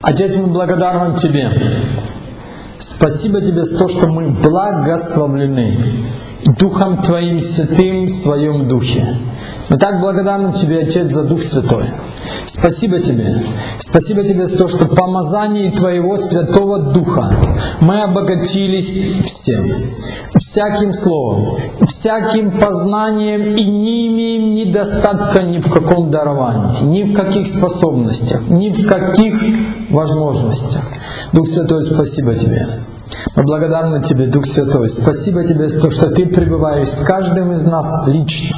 Отец, мы благодарны Тебе. Спасибо Тебе за то, что мы благословлены Духом Твоим Святым в Своем Духе. Мы так благодарны Тебе, Отец, за Дух Святой. Спасибо Тебе. Спасибо Тебе за то, что в помазании Твоего Святого Духа мы обогатились всем. Всяким словом, всяким познанием и не имеем недостатка ни в каком даровании, ни в каких способностях, ни в каких возможностях. Дух Святой, спасибо Тебе. Мы благодарны Тебе, Дух Святой. Спасибо Тебе за то, что Ты пребываешь с каждым из нас лично.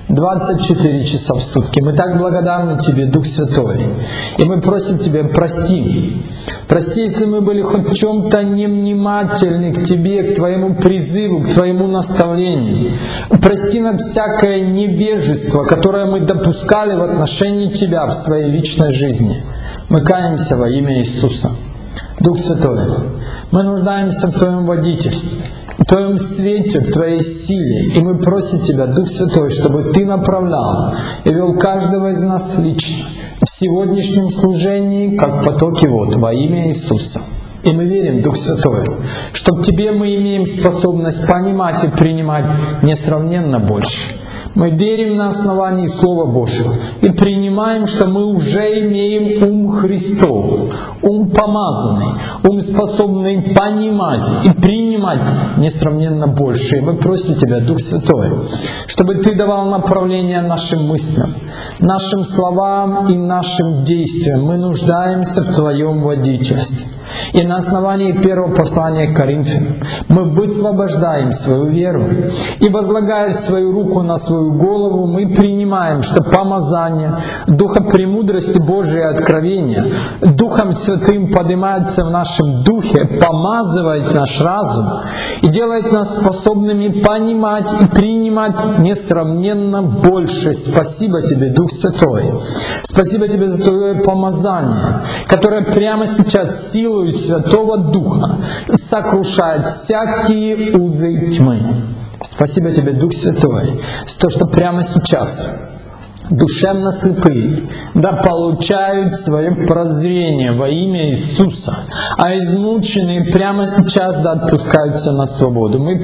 24 часа в сутки. Мы так благодарны Тебе, Дух Святой. И мы просим Тебя, прости. Прости, если мы были хоть в чем-то невнимательны к Тебе, к Твоему призыву, к Твоему наставлению. Прости нам всякое невежество, которое мы допускали в отношении Тебя в своей личной жизни. Мы каемся во имя Иисуса. Дух Святой, мы нуждаемся в Твоем водительстве, в Твоем свете, в Твоей силе. И мы просим Тебя, Дух Святой, чтобы Ты направлял и вел каждого из нас лично в сегодняшнем служении, как потоки вод, во имя Иисуса. И мы верим, Дух Святой, что в Тебе мы имеем способность понимать и принимать несравненно больше. Мы верим на основании Слова Божьего и принимаем, что мы уже имеем ум Христов, ум помазанный, ум способный понимать и принимать несравненно больше. И мы просим Тебя, Дух Святой, чтобы Ты давал направление нашим мыслям, нашим словам и нашим действиям. Мы нуждаемся в Твоем водительстве. И на основании первого послания к Коринфянам мы высвобождаем свою веру и, возлагая свою руку на свою голову, мы принимаем, что помазание Духа премудрости Божией и откровения Духом Святым поднимается в нашем духе, помазывает наш разум и делает нас способными понимать и принимать несравненно больше. Спасибо Тебе, Дух Святой. Спасибо Тебе за Твое помазание, которое прямо сейчас силой Святого Духа сокрушает всякие узы тьмы. Спасибо Тебе, Дух Святой, за то, что прямо сейчас душевно слепые да получают свое прозрение во имя Иисуса, а измученные прямо сейчас да отпускаются на свободу. Мы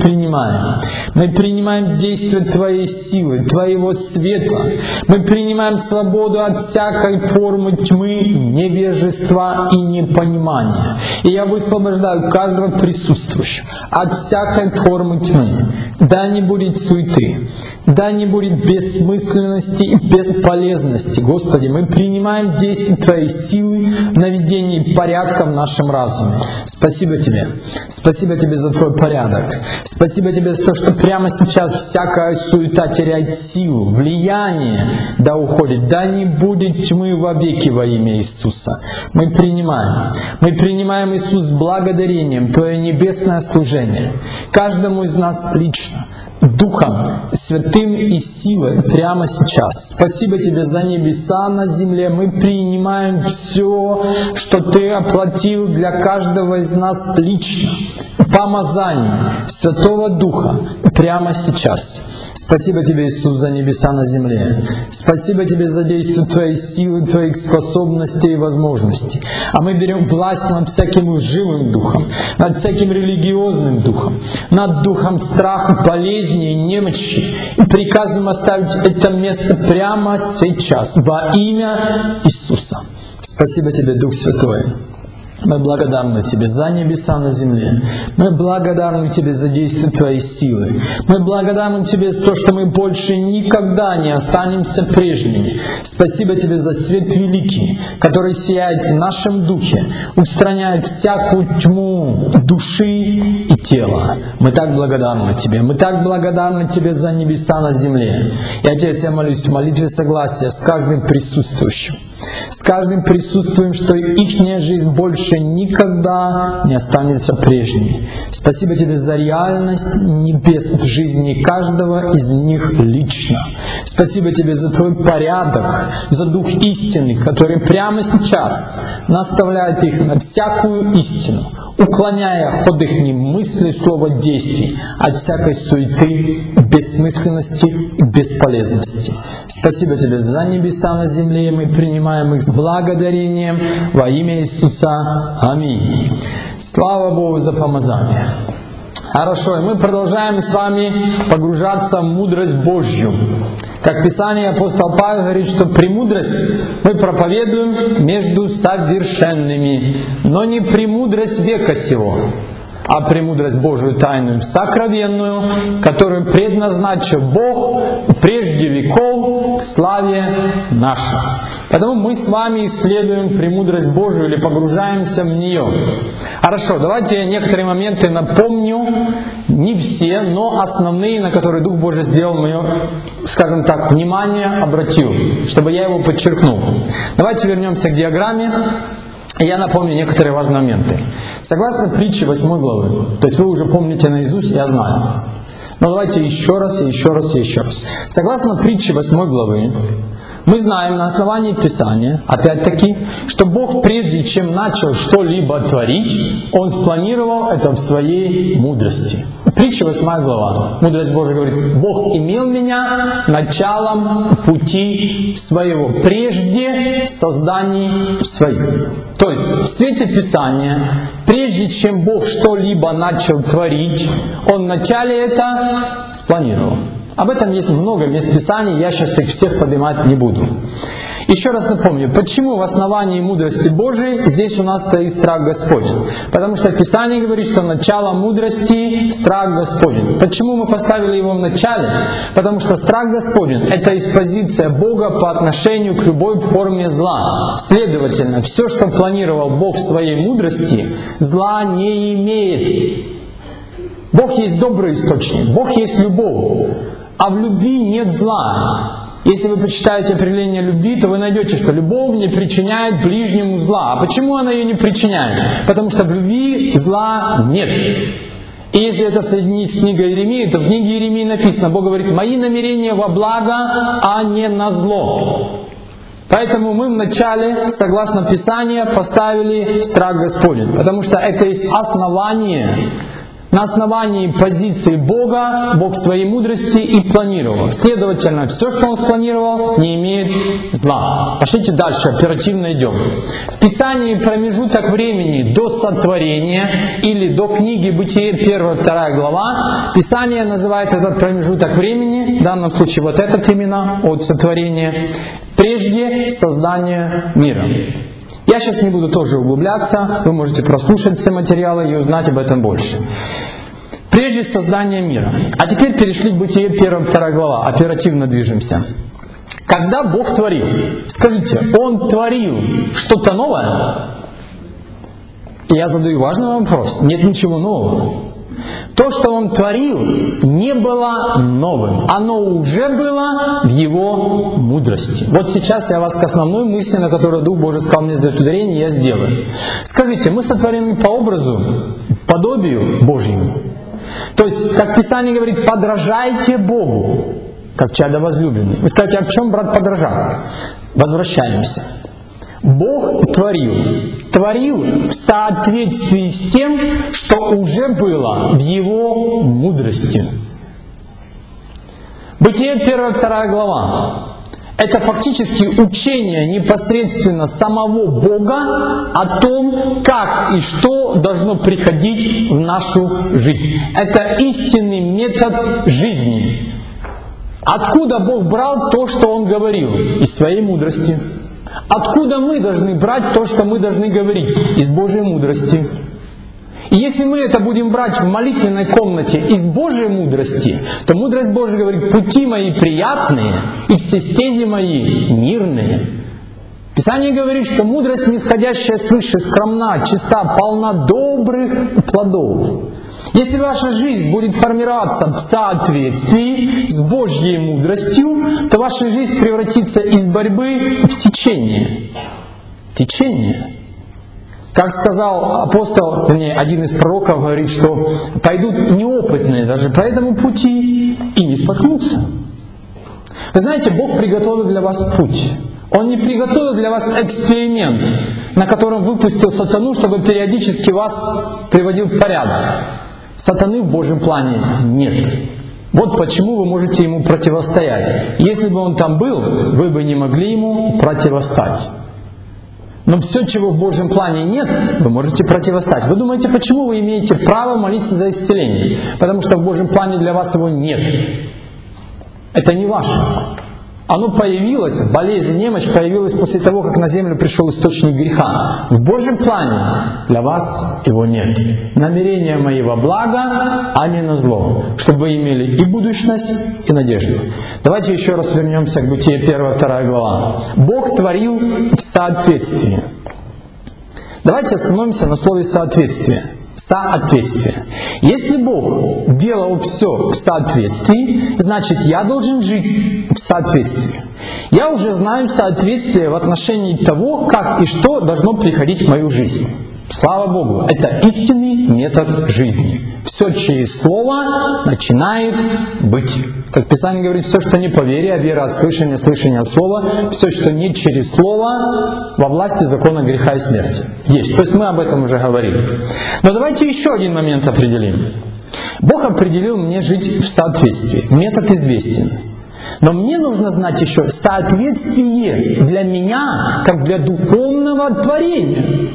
принимаем действие Твоей силы, Твоего света. Мы принимаем свободу от всякой формы тьмы, невежества и непонимания. И я высвобождаю каждого присутствующего от всякой формы тьмы. Да не будет суеты, да не будет бессмысленности и бесполезности. Господи, мы принимаем действие Твоей силы в наведении порядка в нашем разуме. Спасибо Тебе. Спасибо Тебе за Твой порядок. Спасибо Тебе за то, что прямо сейчас всякая суета теряет силу, влияние да уходит. Да не будет тьмы вовеки во имя Иисуса. Мы принимаем, Иисус, с благодарением Твое небесное служение. Каждому из нас лично. Духом Святым и силой прямо сейчас. Спасибо Тебе за небеса на земле. Мы принимаем все, что Ты оплатил для каждого из нас лично. Помазание Святого Духа прямо сейчас. Спасибо Тебе, Иисус, за небеса на земле. Спасибо Тебе за действие Твоей силы, Твоих способностей и возможностей. А мы берем власть над всяким лживым духом, над всяким религиозным духом, над духом страха, болезни и немощи. И приказываем оставить это место прямо сейчас во имя Иисуса. Спасибо Тебе, Дух Святой. Мы благодарны Тебе за небеса на земле. Мы благодарны Тебе за действие Твоей силы. Мы благодарны Тебе за то, что мы больше никогда не останемся прежними. Спасибо Тебе за свет великий, который сияет в нашем духе, устраняет всякую тьму души и тела. Мы так благодарны Тебе. Мы так благодарны Тебе за небеса на земле. И, Отец, я молюсь в молитве согласия с каждым присутствующим. С каждым присутствуем, что ихняя жизнь больше никогда не останется прежней. Спасибо Тебе за реальность небес в жизни каждого из них лично. Спасибо Тебе за Твой порядок, за Дух истины, который прямо сейчас наставляет их на всякую истину, уклоняя ход их мысли, слова, действий от всякой суеты, бессмысленности и бесполезности. Спасибо Тебе за небеса на земле, мы принимаем их с благодарением во имя Иисуса. Аминь. Слава Богу за помазание. Хорошо, и мы продолжаем с вами погружаться в мудрость Божью. Как Писание, апостол Павел говорит, что премудрость мы проповедуем между совершенными, но не премудрость века сего, а премудрость Божию тайную, сокровенную, которую предназначил Бог прежде веков к славе нашей. Поэтому мы с вами исследуем премудрость Божию или погружаемся в нее. Хорошо, давайте я некоторые моменты напомню, не все, но основные, на которые Дух Божий сделал мое, скажем так, внимание, обратил, чтобы я его подчеркнул. Давайте вернемся к диаграмме. Я напомню некоторые важные моменты. Согласно притче 8 главы, то есть вы уже помните наизусть, я знаю. Но давайте еще раз. Согласно притче 8 главы, мы знаем на основании Писания, опять-таки, что Бог, прежде чем начал что-либо творить, Он спланировал это в своей мудрости. Притча 8 глава. Мудрость Божия говорит: Бог имел меня началом пути своего, прежде созданий своих. То есть, в свете Писания, прежде чем Бог что-либо начал творить, Он вначале это спланировал. Об этом есть много мест Писаний, я сейчас их всех поднимать не буду. Еще раз напомню, почему в основании мудрости Божией здесь у нас стоит страх Господень. Потому что Писание говорит, что начало мудрости — страх Господень. Почему мы поставили его в начале? Потому что страх Господень — это экспозиция Бога по отношению к любой форме зла. Следовательно, все, что планировал Бог в своей мудрости, зла не имеет. Бог есть добрый источник, Бог есть любовь. А в любви нет зла. Если вы почитаете определение любви, то вы найдете, что любовь не причиняет ближнему зла. А почему она ее не причиняет? Потому что в любви зла нет. И если это соединить с книгой Иеремии, то в книге Иеремии написано, Бог говорит: «Мои намерения во благо, а не на зло». Поэтому мы вначале, согласно Писанию, поставили страх Господень. Потому что это есть основание. На основании позиции Бога, Бог своей мудрости и планировал. Следовательно, все, что Он спланировал, не имеет зла. Пошлите дальше, оперативно идем. В Писании промежуток времени до сотворения или до книги Бытие 1-2 глава, Писание называет этот промежуток времени, в данном случае вот этот именно, от сотворения, прежде создания мира. Я сейчас не буду тоже углубляться, вы можете прослушать все материалы и узнать об этом больше. Прежде создания мира. А теперь перешли к Бытие 1-2 глава, оперативно движемся. Когда Бог творил, скажите, Он творил что-то новое? И я задаю важный вопрос. Нет ничего нового. То, что Он творил, не было новым. Оно уже было в Его мудрости. Вот сейчас я вас к основной мысли, на которую Дух Божий сказал мне сделать ударение, я сделаю. Скажите, мы сотворены по образу, подобию Божьему. То есть, как Писание говорит, подражайте Богу, как чадо возлюбленные. Вы скажете, а в чем, брат, подражать? Возвращаемся. Бог творил в соответствии с тем, что уже было в Его мудрости. Бытие 1-2 глава. Это фактически учение непосредственно самого Бога о том, как и что должно приходить в нашу жизнь. Это истинный метод жизни. Откуда Бог брал то, что Он говорил? Из своей мудрости. Откуда мы должны брать то, что мы должны говорить? Из Божьей мудрости. И если мы это будем брать в молитвенной комнате из Божьей мудрости, то мудрость Божия говорит: «Пути мои приятные, и все стези мои мирные». Писание говорит, что мудрость, нисходящая свыше, скромна, чиста, полна добрых плодов. Если ваша жизнь будет формироваться в соответствии с Божьей мудростью, то ваша жизнь превратится из борьбы в течение. Течение. Как сказал апостол, один из пророков, говорит, что пойдут неопытные даже по этому пути и не споткнутся. Вы знаете, Бог приготовил для вас путь. Он не приготовил для вас эксперимент, на котором выпустил сатану, чтобы периодически вас приводил в порядок. Сатаны в Божьем плане нет. Вот почему вы можете ему противостоять. Если бы он там был, вы бы не могли ему противостать. Но все, чего в Божьем плане нет, вы можете противостать. Вы думаете, почему вы имеете право молиться за исцеление? Потому что в Божьем плане для вас его нет. Это не ваше. Оно появилось, болезнь, немощь появилась после того, как на землю пришел источник греха. В Божьем плане для вас его нет. Намерения мои во благо, а не на зло, чтобы вы имели и будущность, и надежду. Давайте еще раз вернемся к Бытие 1-2 глава. Бог творил в соответствии. Давайте остановимся на слове соответствие. Соответствие. Если Бог делал все в соответствии, значит, я должен жить в соответствии. Я уже знаю соответствие в отношении того, как и что должно приходить в мою жизнь. Слава Богу, это истинный метод жизни. Все через Слово начинает быть. Как Писание говорит, все, что не по вере, а вера от слышания, слышание от Слова, все, что не через Слово, во власти закона греха и смерти. Есть. То есть мы об этом уже говорили. Но давайте еще один момент определим. Бог определил мне жить в соответствии. Метод известен. Но мне нужно знать еще соответствие для меня, как для духовного творения.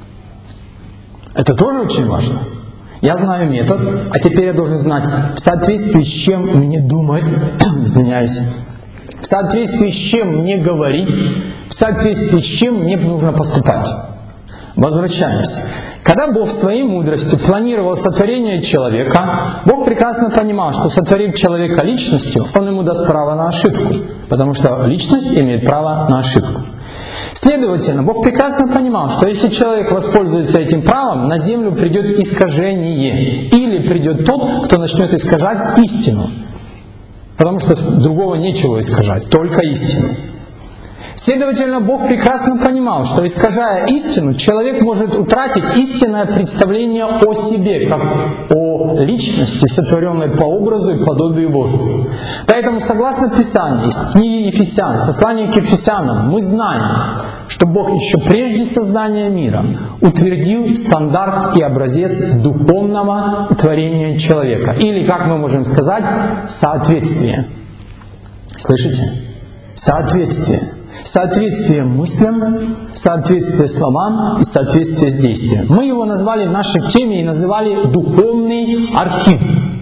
Это тоже очень важно. Я знаю метод, а теперь я должен знать, в соответствии с чем мне думать, извиняюсь, в соответствии с чем мне говорить, в соответствии с чем мне нужно поступать. Возвращаемся. Когда Бог в своей мудрости планировал сотворение человека, Бог прекрасно понимал, что сотворив человека личностью, Он ему даст право на ошибку, потому что личность имеет право на ошибку. Следовательно, Бог прекрасно понимал, что если человек воспользуется этим правом, на землю придет искажение. Или придет тот, кто начнет искажать истину. Потому что другого нечего искажать, только истину. Следовательно, Бог прекрасно понимал, что искажая истину, человек может утратить истинное представление о себе, как о личности, сотворенной по образу и подобию Божьему. Поэтому, согласно Писанию, из книги Ефесян, послания к Ефесянам, мы знаем, что Бог еще прежде создания мира утвердил стандарт и образец духовного творения человека. Или, как мы можем сказать, соответствие. Слышите? Соответствие. Соответствие мыслям, соответствие словам и соответствие с действием. Мы его назвали в нашей теме и называли духовный архив.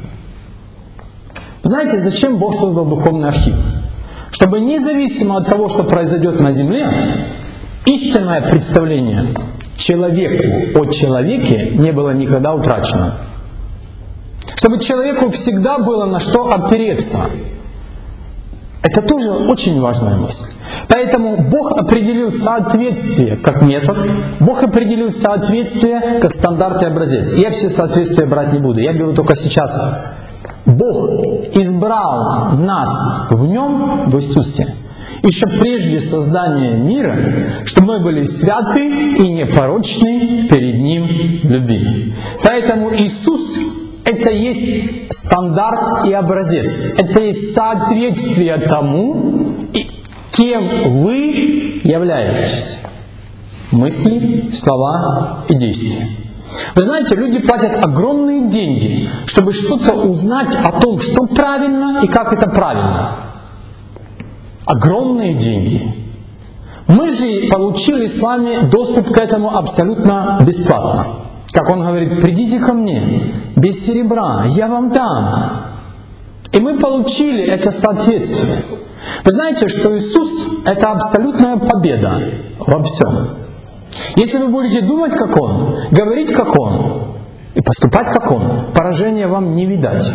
Знаете, зачем Бог создал духовный архив? Чтобы независимо от того, что произойдет на земле, истинное представление человеку о человеке не было никогда утрачено. Чтобы человеку всегда было на что опереться. Это тоже очень важная мысль. Поэтому Бог определил соответствие как метод, Бог определил соответствие как стандарт и образец. Я все соответствия брать не буду, я беру только сейчас. Бог избрал нас в Нем, в Иисусе, еще прежде создания мира, чтобы мы были святы и непорочны перед Ним в любви. Поэтому Иисус — это есть стандарт и образец. Это есть соответствие тому, кем вы являетесь. Мысли, слова и действия. Вы знаете, люди платят огромные деньги, чтобы что-то узнать о том, что правильно и как это правильно. Огромные деньги. Мы же получили с вами доступ к этому абсолютно бесплатно. Как Он говорит, придите ко мне, без серебра, я вам дам. И мы получили это соответствие. Вы знаете, что Иисус — это абсолютная победа во всем. Если вы будете думать, как Он, говорить, как Он, и поступать, как Он, поражения вам не видать.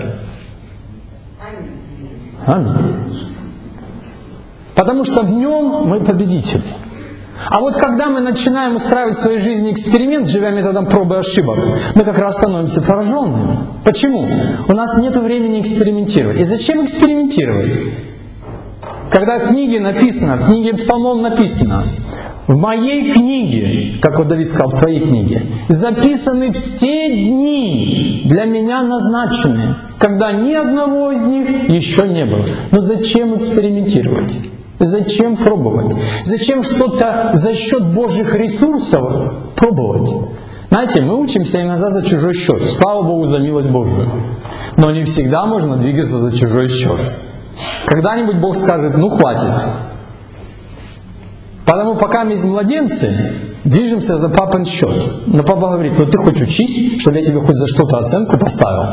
Аминь. Потому что в Нем мы победители. А вот когда мы начинаем устраивать в своей жизни эксперимент, живя методом пробы и ошибок, мы как раз становимся пораженными. Почему? У нас нет времени экспериментировать. И зачем экспериментировать? Когда в книге написано, в книге Псалмов написано, в моей книге, как вот Давид сказал, в твоей книге, записаны все дни для меня назначены, когда ни одного из них еще не было. Но зачем экспериментировать? Зачем пробовать? Зачем что-то за счет Божьих ресурсов пробовать? Знаете, мы учимся иногда за чужой счет. Слава Богу за милость Божию. Но не всегда можно двигаться за чужой счет. Когда-нибудь Бог скажет, ну хватит. Потому пока мы из младенцы, движемся за папин счет. Но папа говорит, ну ты хоть учись, чтобы я тебе хоть за что-то оценку поставил.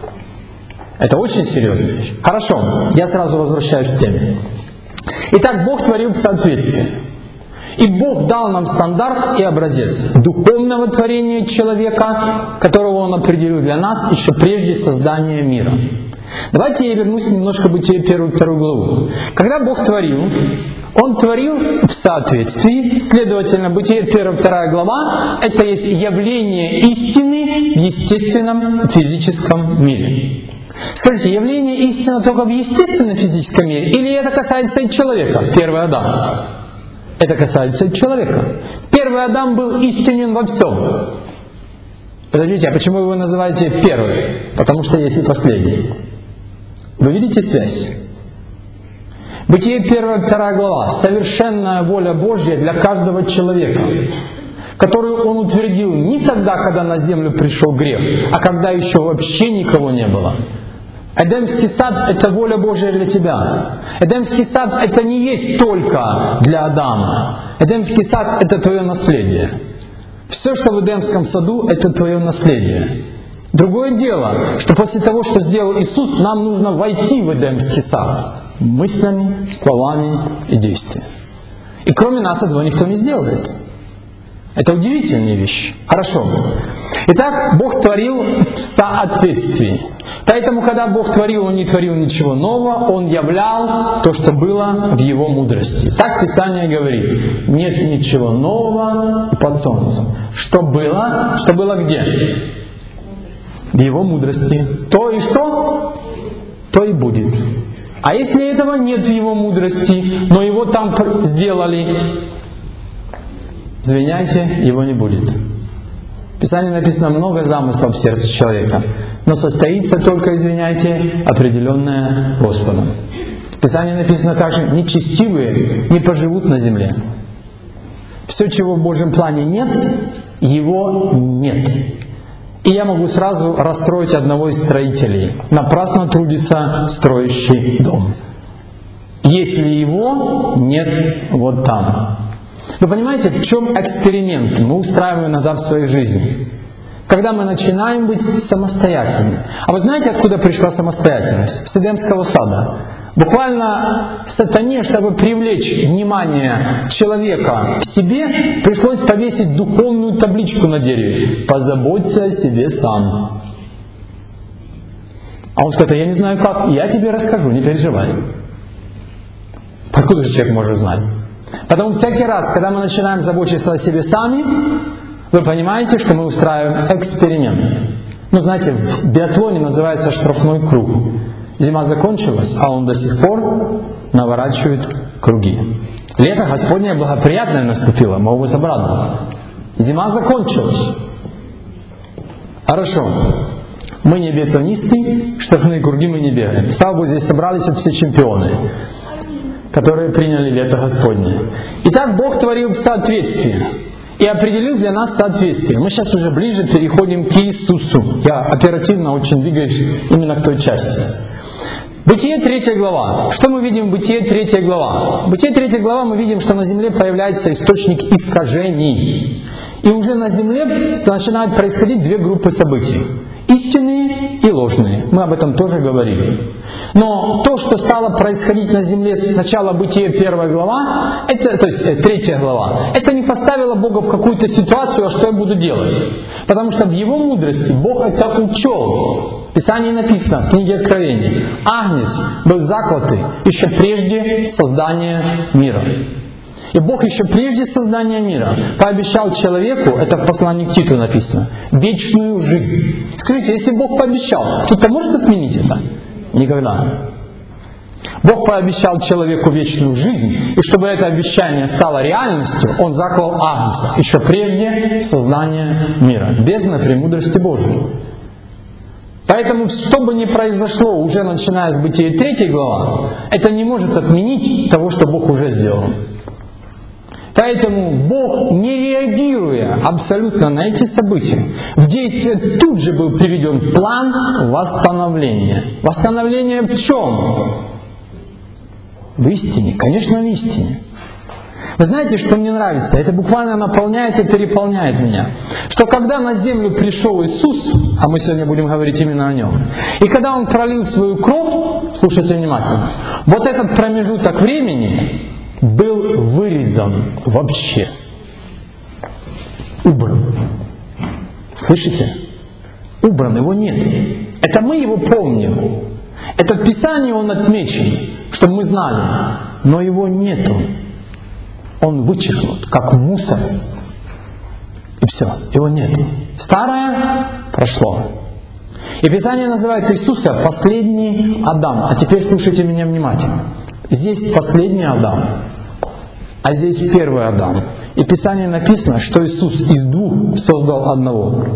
Это очень серьезная вещь. Хорошо, я сразу возвращаюсь к теме. Итак, Бог творил в соответствии. И Бог дал нам стандарт и образец духовного творения человека, которого Он определил для нас еще прежде создания мира. Давайте я вернусь немножко к Бытие 1-2 главу. Когда Бог творил, Он творил в соответствии, следовательно, Бытие 1-2 глава — это есть явление истины в естественном физическом мире. Скажите, явление истины только в естественном физическом мире, или это касается и человека, первый Адам? Это касается и человека. Первый Адам был истинен во всем. Подождите, а почему вы его называете первый? Потому что есть и последний. Вы видите связь? Бытие 1-2 глава. Совершенная воля Божья для каждого человека, которую Он утвердил не тогда, когда на землю пришел грех, а когда еще вообще никого не было. Эдемский сад — это воля Божья для тебя. Эдемский сад — это не есть только для Адама. Эдемский сад — это твое наследие. Все, что в Эдемском саду, это твое наследие. Другое дело, что после того, что сделал Иисус, нам нужно войти в Эдемский сад мыслями, словами и действиями. И кроме нас этого никто не сделает. Это удивительная вещь. Хорошо. Итак, Бог творил в соответствии. Поэтому, когда Бог творил, Он не творил ничего нового, Он являл то, что было в Его мудрости. Так Писание говорит. Нет ничего нового под солнцем. Что было где? В Его мудрости. То и что? То и будет. А если этого нет в Его мудрости, но Его там сделали, извиняйте, Его не будет. В Писании написано много замыслов в сердце человека, но состоится только, извиняйте, определенное Господом. В Писании написано также, нечестивые не поживут на земле. Все, чего в Божьем плане нет, его нет. И я могу сразу расстроить одного из строителей. Напрасно трудится строящий дом. Если его нет вот там. Вы понимаете, в чем эксперимент мы устраиваем иногда в своей жизни? Когда мы начинаем быть самостоятельными. А вы знаете, откуда пришла самостоятельность? С Эдемского сада. Буквально сатане, чтобы привлечь внимание человека к себе, пришлось повесить духовную табличку на дереве. «Позаботься о себе сам». А он скажет, я не знаю как, я тебе расскажу, не переживай. Откуда же человек может знать? Потому всякий раз, когда мы начинаем заботиться о себе сами, вы понимаете, что мы устраиваем эксперимент. Ну, знаете, в биатлоне называется штрафной круг. Зима закончилась, а он до сих пор наворачивает круги. Лето Господне благоприятное наступило, могу вас обрадовать. Зима закончилась. Хорошо. Мы не биатлонисты, штрафные круги мы не бегаем. Слава Богу, здесь собрались все чемпионы, которые приняли лето Господне. Итак, Бог творил в соответствии и определил для нас соответствие. Мы сейчас уже ближе переходим к Иисусу. Я оперативно очень двигаюсь именно к той части. Бытие 3 глава. Что мы видим в Бытие 3 глава? В Бытие 3 глава мы видим, что на земле появляется источник искажений. И уже на земле начинают происходить две группы событий. Истинные и ложные. Мы об этом тоже говорили. Но то, что стало происходить на земле с начала Бытия 1 глава, то есть 3 глава, это не поставило Бога в какую-то ситуацию, а что я буду делать. Потому что в Его мудрости Бог это учел. В Писании написано, в книге Откровения, Агнец был заклятый еще прежде создания мира. И Бог еще прежде создания мира пообещал человеку, это в послании к Титу написано, вечную жизнь. Скажите, если Бог пообещал, кто-то может отменить это? Никогда. Бог пообещал человеку вечную жизнь, и чтобы это обещание стало реальностью, Он заклал Агнца еще прежде создания мира, без премудрости Божией. Поэтому, что бы ни произошло, уже начиная с Бытия 3 глава, это не может отменить того, что Бог уже сделал. Поэтому Бог, не реагируя абсолютно на эти события, в действие тут же был приведен план восстановления. Восстановление в чем? В истине, конечно, в истине. Вы знаете, что мне нравится? Это буквально наполняет и переполняет меня. Что когда на землю пришел Иисус, а мы сегодня будем говорить именно о Нем, и когда Он пролил свою кровь, слушайте внимательно, вот этот промежуток времени был вырезан вообще. Убран. Слышите? Убран, его нет. Это мы его помним. Это в Писании он отмечен, чтобы мы знали, но его нету. Он вычеркнут, как мусор. И все, его нет. Старое прошло. И Писание называет Иисуса последний Адам. А теперь слушайте меня внимательно. Здесь последний Адам, а здесь первый Адам. И в Писании написано, что Иисус из двух создал одного.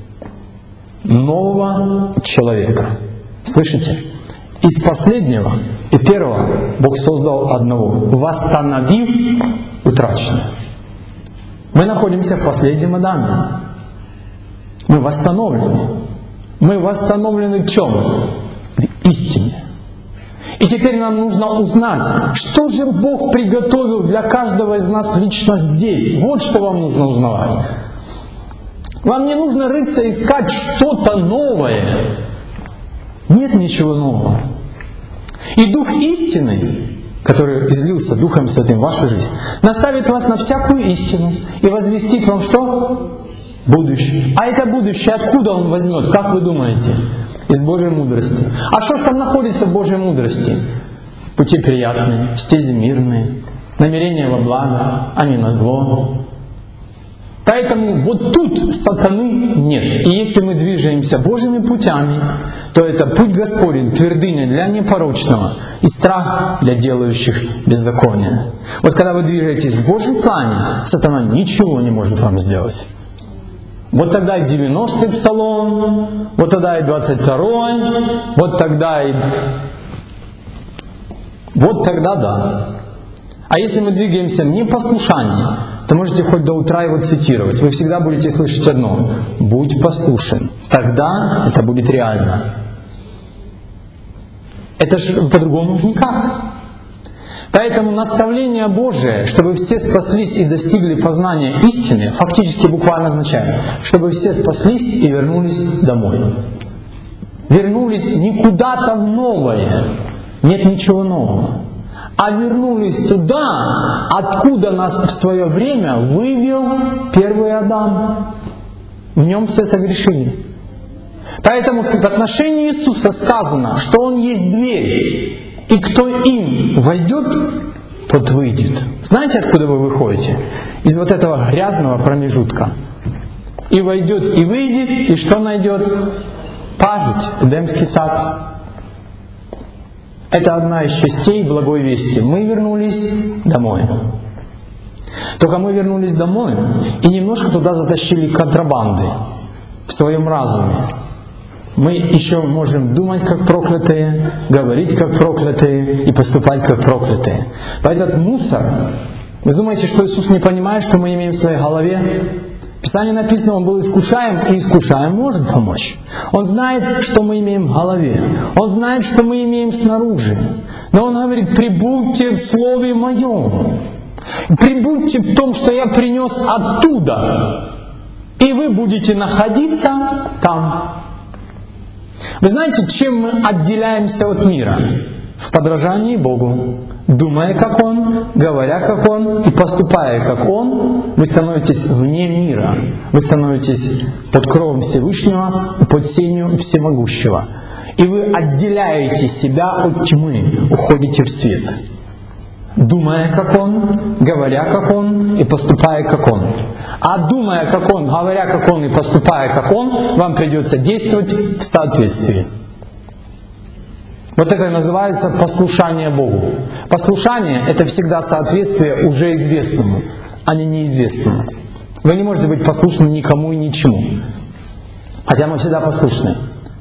Нового человека. Слышите? Из последнего и первого Бог создал одного, восстановив утраченное. Мы находимся в последнем Адаме. Мы восстановлены. Мы восстановлены в чем? В истине. И теперь нам нужно узнать, что же Бог приготовил для каждого из нас лично здесь. Вот что вам нужно узнавать. Вам не нужно рыться, искать что-то новое. Нет ничего нового. И Дух истины, который излился Духом Святым в вашу жизнь, наставит вас на всякую истину и возвестит вам что? Будущее. А это будущее откуда Он возьмет? Как вы думаете? Из Божьей мудрости. А что ж там находится в Божьей мудрости? Пути приятные, стези мирные, намерения во благо, а не на зло. Поэтому вот тут сатаны нет. И если мы движемся Божьими путями, то это путь Господень, твердыня для непорочного и страх для делающих беззаконие. Вот когда вы двигаетесь в Божьем плане, сатана ничего не может вам сделать. Вот тогда и 90-й псалом, вот тогда и 22-й, вот тогда и... Вот тогда да. А если мы двигаемся в непослушании, то можете хоть до утра его цитировать. Вы всегда будете слышать одно: «Будь послушен». Тогда это будет реально. Это же по-другому никак. Поэтому наставление Божие, чтобы все спаслись и достигли познания истины, фактически буквально означает, чтобы все спаслись и вернулись домой. Вернулись не куда-то в новое, нет ничего нового, а вернулись туда, откуда нас в свое время вывел первый Адам. В нем все согрешили. Поэтому в отношении Иисуса сказано, что Он есть дверь. И кто им войдет, тот выйдет. Знаете, откуда вы выходите? Из вот этого грязного промежутка. И войдет, и выйдет, и что найдет? Пажить, Эдемский сад. Это одна из частей благой вести. Мы вернулись домой. Только мы вернулись домой и немножко туда затащили контрабанды в своем разуме. Мы еще можем думать как проклятые, говорить как проклятые и поступать как проклятые. Поэтому мусор, вы думаете, что Иисус не понимает, что мы имеем в своей голове? В Писании написано, Он был искушаем, и искушаем может помочь. Он знает, что мы имеем в голове. Он знает, что мы имеем снаружи. Но Он говорит: прибудьте в Слове Моем. Прибудьте в том, что я принес оттуда. И вы будете находиться там. Вы знаете, чем мы отделяемся от мира? В подражании Богу. Думая как Он, говоря как Он и поступая как Он, вы становитесь вне мира. Вы становитесь под кровом Всевышнего, под сенью Всемогущего. И вы отделяете себя от тьмы, уходите в свет. Думая как Он, говоря как Он и поступая как Он. А думая как Он, говоря как Он и поступая как Он, вам придется действовать в соответствии. Вот это и называется послушание Богу. Послушание — это всегда соответствие уже известному, а не неизвестному. Вы не можете быть послушным никому и ничему. Хотя мы всегда послушны.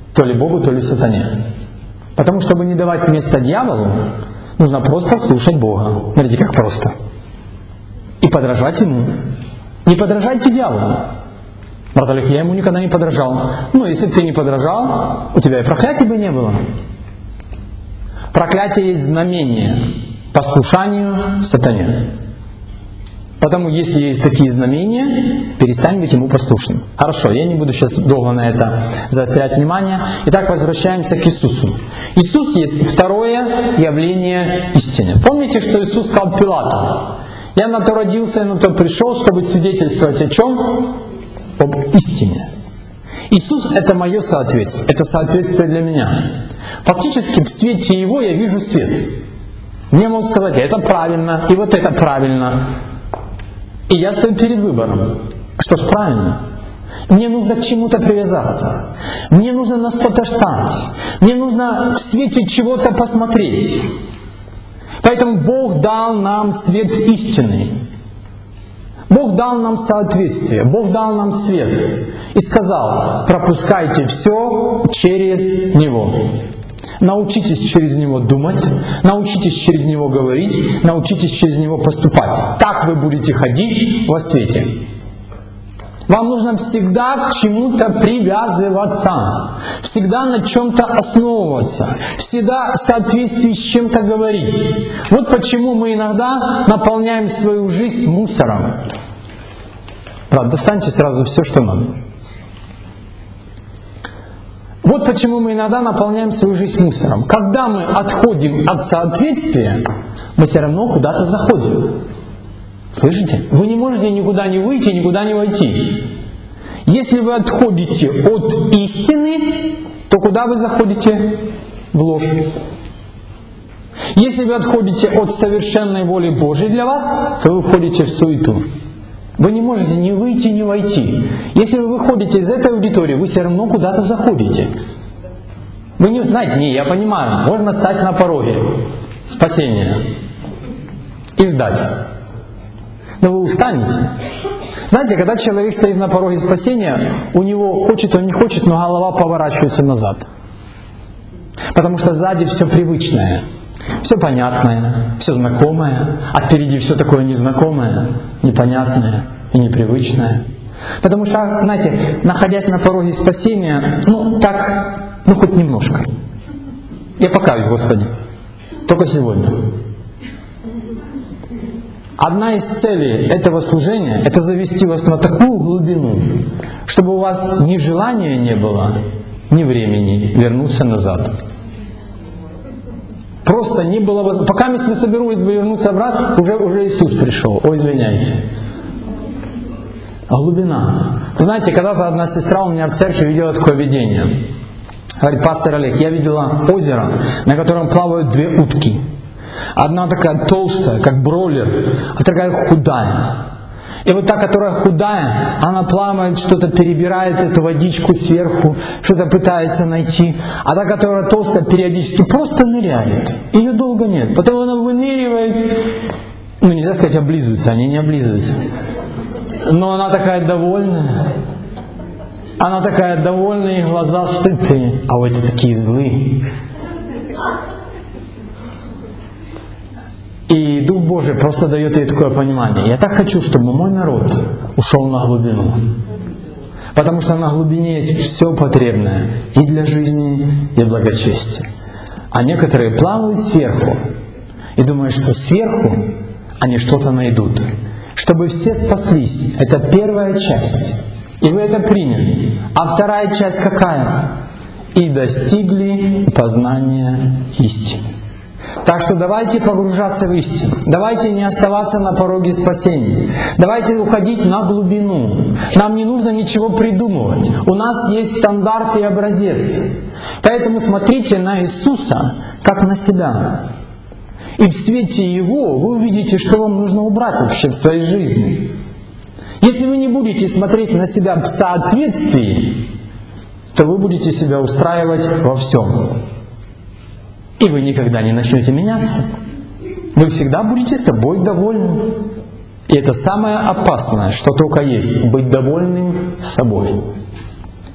То ли Богу, то ли сатане. Потому чтобы не давать место дьяволу, нужно просто слушать Бога. Смотрите, как просто. И подражать Ему. Не подражайте дьяволу. Брат Олег, я ему никогда не подражал. Ну, если бы ты не подражал, у тебя и проклятия бы не было. Проклятие есть знамение послушанию сатане. Потому если есть такие знамения, перестань быть ему послушным. Хорошо, я не буду сейчас долго на это заострять внимание. Итак, возвращаемся к Иисусу. Иисус есть второе явление истины. Помните, что Иисус сказал Пилату? Я на то родился, на то пришел, чтобы свидетельствовать о чем? Об истине. Иисус — это мое соответствие, это соответствие для меня. Фактически в свете Его я вижу свет. Мне могут сказать, это правильно, и вот это правильно. И я стою перед выбором. Что ж, правильно. Мне нужно к чему-то привязаться. Мне нужно на что-то ждать. Мне нужно в свете чего-то посмотреть. Поэтому Бог дал нам свет истины. Бог дал нам соответствие. Бог дал нам свет. И сказал, пропускайте все через Него. Научитесь через Него думать, научитесь через Него говорить, научитесь через Него поступать. Так вы будете ходить во свете. Вам нужно всегда к чему-то привязываться, всегда на чем-то основываться, всегда в соответствии с чем-то говорить. Вот почему мы иногда наполняем свою жизнь мусором. Правда, достаньте сразу все, что надо. Вот почему мы иногда наполняем свою жизнь мусором. Когда мы отходим от соответствия, мы все равно куда-то заходим. Слышите? Вы не можете никуда не выйти, никуда не войти. Если вы отходите от истины, то куда вы заходите? В ложь. Если вы отходите от совершенной воли Божьей для вас, то вы входите в суету. Вы не можете ни выйти, ни войти. Если вы выходите из этой аудитории, вы все равно куда-то заходите. Вы не знаете, не, я понимаю, можно стать на пороге спасения и ждать. Но вы устанете. Знаете, когда человек стоит на пороге спасения, у него хочет он не хочет, но голова поворачивается назад. Потому что сзади все привычное. Все понятное, все знакомое, а впереди все такое незнакомое, непонятное и непривычное. Потому что, знаете, находясь на пороге спасения, хоть немножко. Я покаюсь, Господи, только сегодня. Одна из целей этого служения — это завести вас на такую глубину, чтобы у вас ни желания не было, ни времени вернуться назад. Просто не было возможности. Пока мы не соберусь бы вернуться обратно, уже Иисус пришел. Ой, извиняйте. Глубина. Вы знаете, когда-то одна сестра у меня в церкви видела такое видение. Говорит, пастор Олег, я видела озеро, на котором плавают две утки. Одна такая толстая, как бройлер, а другая худая. И вот та, которая худая, она плавает, что-то перебирает эту водичку сверху, что-то пытается найти. А та, которая толстая, периодически просто ныряет. Ее долго нет. Потом она выныривает. Нельзя сказать облизывается, они не облизываются. Но она такая довольная. Она такая довольная, и глаза сытые. А вот эти такие злые. И Дух Божий просто дает ей такое понимание. Я так хочу, чтобы мой народ ушел на глубину. Потому что на глубине есть все потребное и для жизни, и благочестия. А некоторые плавают сверху и думают, что сверху они что-то найдут. Чтобы все спаслись. Это первая часть. И вы это приняли. А вторая часть какая? И достигли познания истины. Так что давайте погружаться в истину. Давайте не оставаться на пороге спасения. Давайте уходить на глубину. Нам не нужно ничего придумывать. У нас есть стандарт и образец. Поэтому смотрите на Иисуса, как на себя. И в свете Его вы увидите, что вам нужно убрать вообще в своей жизни. Если вы не будете смотреть на себя в соответствии, то вы будете себя устраивать во всем. И вы никогда не начнете меняться. Вы всегда будете собой довольны. И это самое опасное, что только есть, быть довольным собой.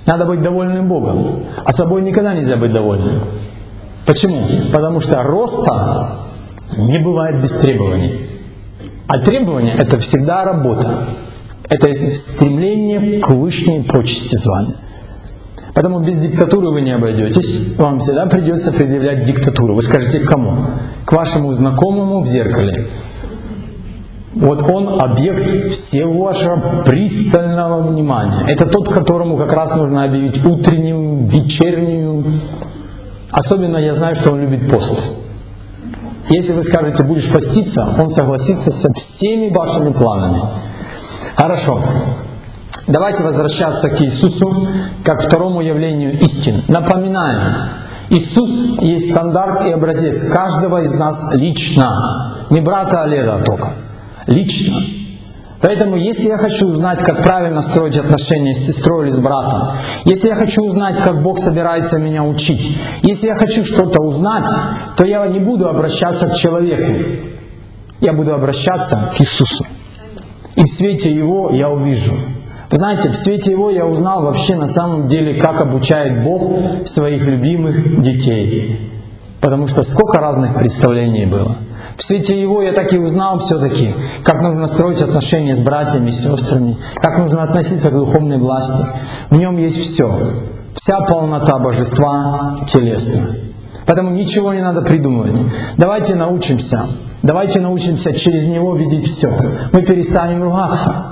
Надо быть довольным Богом. А собой никогда нельзя быть довольным. Почему? Потому что роста не бывает без требований. А требования — это всегда работа. Это стремление к высшей почести звания. Поэтому без диктатуры вы не обойдетесь. Вам всегда придется предъявлять диктатуру. Вы скажете, к кому? К вашему знакомому в зеркале. Вот он объект всего вашего пристального внимания. Это тот, которому как раз нужно объявить утреннюю, вечернюю. Особенно я знаю, что он любит пост. Если вы скажете, будешь поститься, он согласится со всеми вашими планами. Хорошо. Давайте возвращаться к Иисусу, как второму явлению истины. Напоминаем, Иисус есть стандарт и образец каждого из нас лично. Не брата Олега только. Лично. Поэтому, если я хочу узнать, как правильно строить отношения с сестрой или с братом, если я хочу узнать, как Бог собирается меня учить, если я хочу что-то узнать, то я не буду обращаться к человеку. Я буду обращаться к Иисусу. И в свете Его я увижу. Вы знаете, в свете Его я узнал вообще на самом деле, как обучает Бог своих любимых детей. Потому что сколько разных представлений было. В свете Его я так и узнал все-таки, как нужно строить отношения с братьями и сестрами, как нужно относиться к духовной власти. В Нем есть все. Вся полнота Божества телесна. Поэтому ничего не надо придумывать. Давайте научимся через Него видеть все. Мы перестанем ругаться.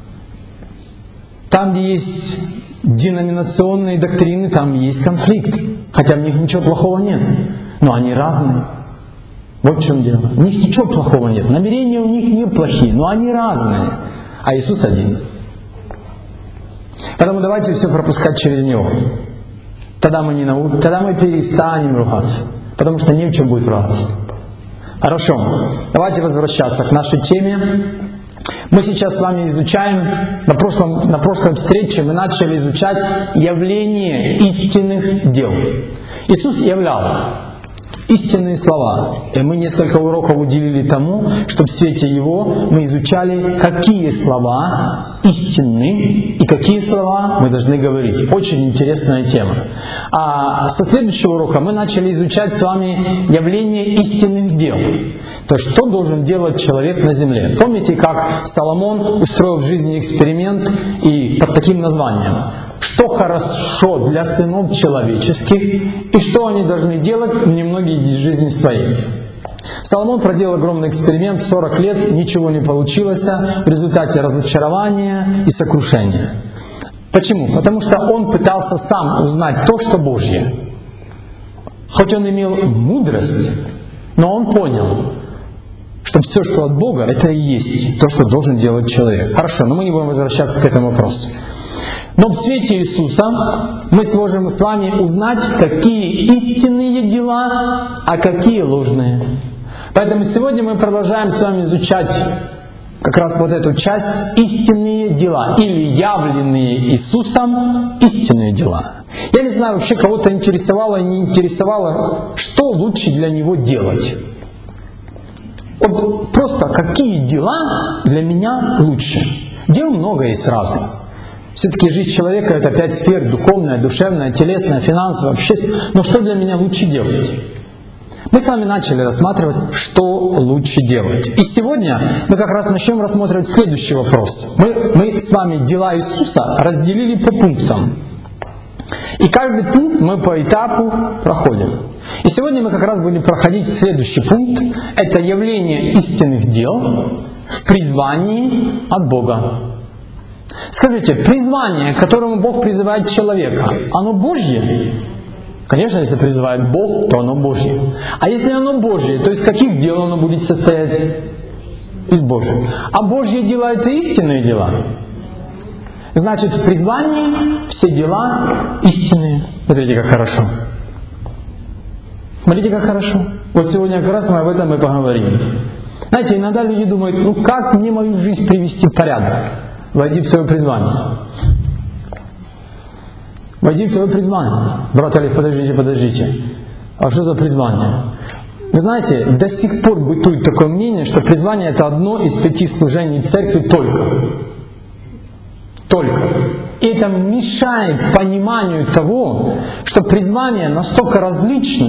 Там, где есть деноминационные доктрины, там есть конфликт. Хотя в них ничего плохого нет. Но они разные. Вот в чем дело. В них ничего плохого нет. Намерения у них неплохие, но они разные. А Иисус один. Поэтому давайте все пропускать через Него. Тогда мы перестанем ругаться. Потому что не в чем будет ругаться. Хорошо. Давайте возвращаться к нашей теме. Мы сейчас с вами изучаем, на прошлой встрече мы начали изучать явление истинных дел. Иисус являл истинные слова. И мы несколько уроков уделили тому, что в свете Его мы изучали, какие слова истинны и какие слова мы должны говорить. Очень интересная тема. А со следующего урока мы начали изучать с вами явление истинных дел. То есть, что должен делать человек на земле. Помните, как Соломон устроил в жизни эксперимент и под таким названием: что хорошо для сынов человеческих и что они должны делать в немногие жизни своей. Соломон проделал огромный эксперимент, 40 лет, ничего не получилось, в результате разочарования и сокрушения. Почему? Потому что он пытался сам узнать то, что Божье. Хоть он имел мудрость, но он понял, что все, что от Бога, это и есть то, что должен делать человек. Хорошо, но мы не будем возвращаться к этому вопросу. Но в свете Иисуса мы сможем с вами узнать, какие истинные дела, а какие ложные. Поэтому сегодня мы продолжаем с вами изучать как раз вот эту часть «Истинные дела» или «Явленные Иисусом истинные дела». Я не знаю, вообще кого-то интересовало и не интересовало, что лучше для него делать. Вот просто какие дела для меня лучше. Дел много есть разных. Все-таки жизнь человека — это 5 сфер: духовная, душевная, телесная, финансовая, общественная. Но что для меня лучше делать? Мы с вами начали рассматривать, что лучше делать. И сегодня мы как раз начнем рассматривать следующий вопрос. Мы с вами дела Иисуса разделили по пунктам. И каждый пункт мы по этапу проходим. И сегодня мы как раз будем проходить следующий пункт. Это явление истинных дел в призвании от Бога. Скажите, призвание, к которому Бог призывает человека, оно Божье? Конечно, если призывает Бог, то оно Божье. А если оно Божье, то из каких дел оно будет состоять? Из Божьих. А Божьи дела — это истинные дела. Значит, в призвании все дела истинные. Смотрите, как хорошо. Смотрите, как хорошо. Вот сегодня как раз мы об этом и поговорим. Знаете, иногда люди думают: ну как мне мою жизнь привести в порядок? Войди в свое призвание. Войди в свое призвание. Брат Олег, подождите. А что за призвание? Вы знаете, до сих пор бытует такое мнение, что призвание — это одно из 5 служений церкви только. Только. И это мешает пониманию того, что призвания настолько различны,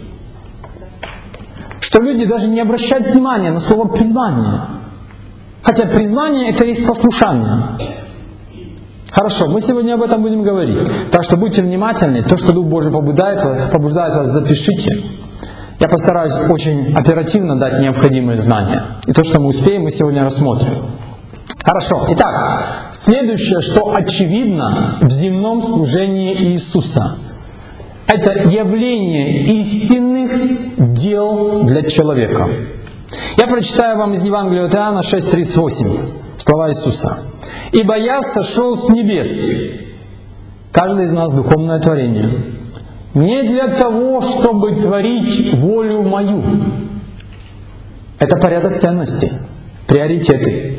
что люди даже не обращают внимания на слово «призвание». Хотя призвание — это есть послушание. Хорошо, мы сегодня об этом будем говорить. Так что будьте внимательны. То, что Дух Божий побуждает вас, запишите. Я постараюсь очень оперативно дать необходимые знания. И то, что мы успеем, мы сегодня рассмотрим. Хорошо. Итак, следующее, что очевидно в земном служении Иисуса, это явление истинных дел для человека. Я прочитаю вам из Евангелия от Иоанна 6:38, слова Иисуса. «Ибо я сошел с небес». Каждый из нас духовное творение. «Не для того, чтобы творить волю мою». Это порядок ценностей, приоритеты.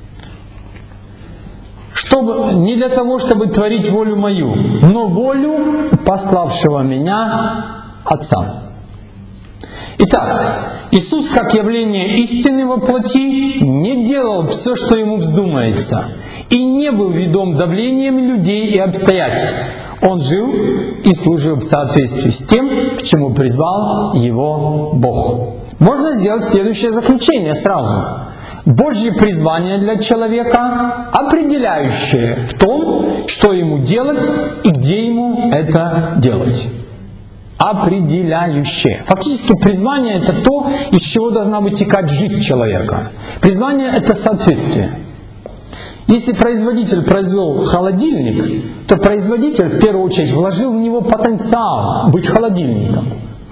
Не для того, чтобы творить волю мою, но волю пославшего меня Отца. Итак, Иисус, как явление истины во плоти, не делал все, что ему вздумается, и не был ведом давлением людей и обстоятельств. Он жил и служил в соответствии с тем, к чему призвал его Бог. Можно сделать следующее заключение сразу. Божье призвание для человека определяющее в том, что ему делать и где ему это делать. Определяющее. Фактически призвание — это то, из чего должна вытекать жизнь человека. Призвание — это соответствие. Если производитель произвел холодильник, то производитель в первую очередь вложил в него потенциал быть холодильником.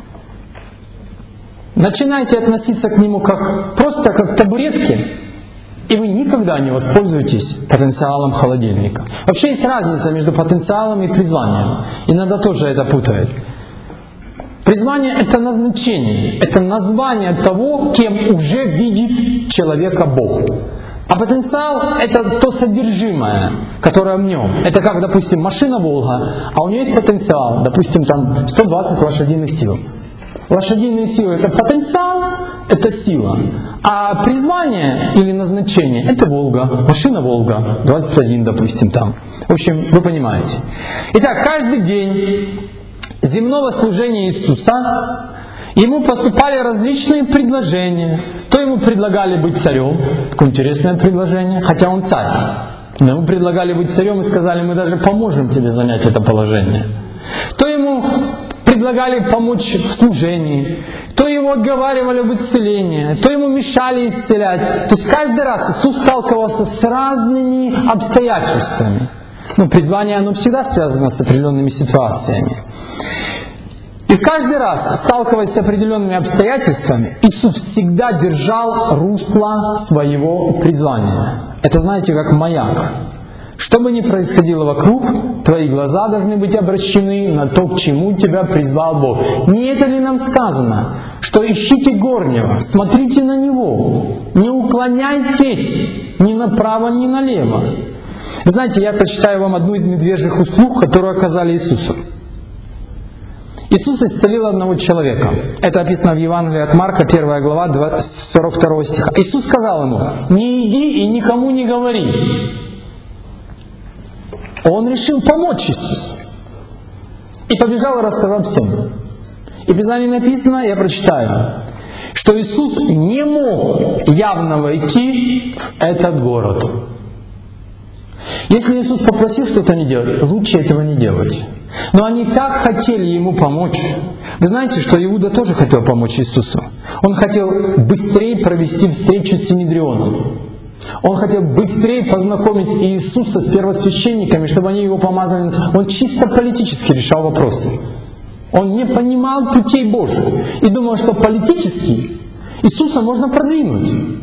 Начинайте относиться к нему просто как к табуретке, и вы никогда не воспользуетесь потенциалом холодильника. Вообще есть разница между потенциалом и призванием. Иногда тоже это путают. Призвание — это назначение, это название того, кем уже видит человека Бог. А потенциал — это то содержимое, которое в нем. Это как, допустим, машина «Волга», а у нее есть потенциал, допустим, там 120 лошадиных сил. Лошадиные силы — это потенциал, это сила. А призвание или назначение — это «Волга», машина «Волга», 21, допустим, там. В общем, вы понимаете. Итак, каждый день земного служения Иисуса ему поступали различные предложения. То ему предлагали быть царем, такое интересное предложение, хотя он царь. Но ему предлагали быть царем и сказали: мы даже поможем тебе занять это положение. То ему предлагали помочь в служении, то его отговаривали в исцелении, то ему мешали исцелять. То есть каждый раз Иисус сталкивался с разными обстоятельствами. Но призвание, оно всегда связано с определенными ситуациями. И каждый раз, сталкиваясь с определенными обстоятельствами, Иисус всегда держал русло своего призвания. Это, знаете, как маяк. Что бы ни происходило вокруг, твои глаза должны быть обращены на то, к чему тебя призвал Бог. Не это ли нам сказано, что ищите горнего, смотрите на Него, не уклоняйтесь ни направо, ни налево. Знаете, я прочитаю вам одну из медвежьих услуг, которую оказали Иисусу. Иисус исцелил одного человека. Это описано в Евангелии от Марка, 1 глава, 42 стиха. Иисус сказал ему: «Не иди и никому не говори». Он решил помочь Иисусу. И побежал и рассказал всем. И в Писании написано, я прочитаю, что Иисус не мог явно войти в этот город. Если Иисус попросил что-то не делать, лучше этого не делать. Но они так хотели Ему помочь. Вы знаете, что Иуда тоже хотел помочь Иисусу. Он хотел быстрее провести встречу с Синедрионом. Он хотел быстрее познакомить Иисуса с первосвященниками, чтобы они Его помазали. Он чисто политически решал вопросы. Он не понимал путей Божьих и думал, что политически Иисуса можно продвинуть.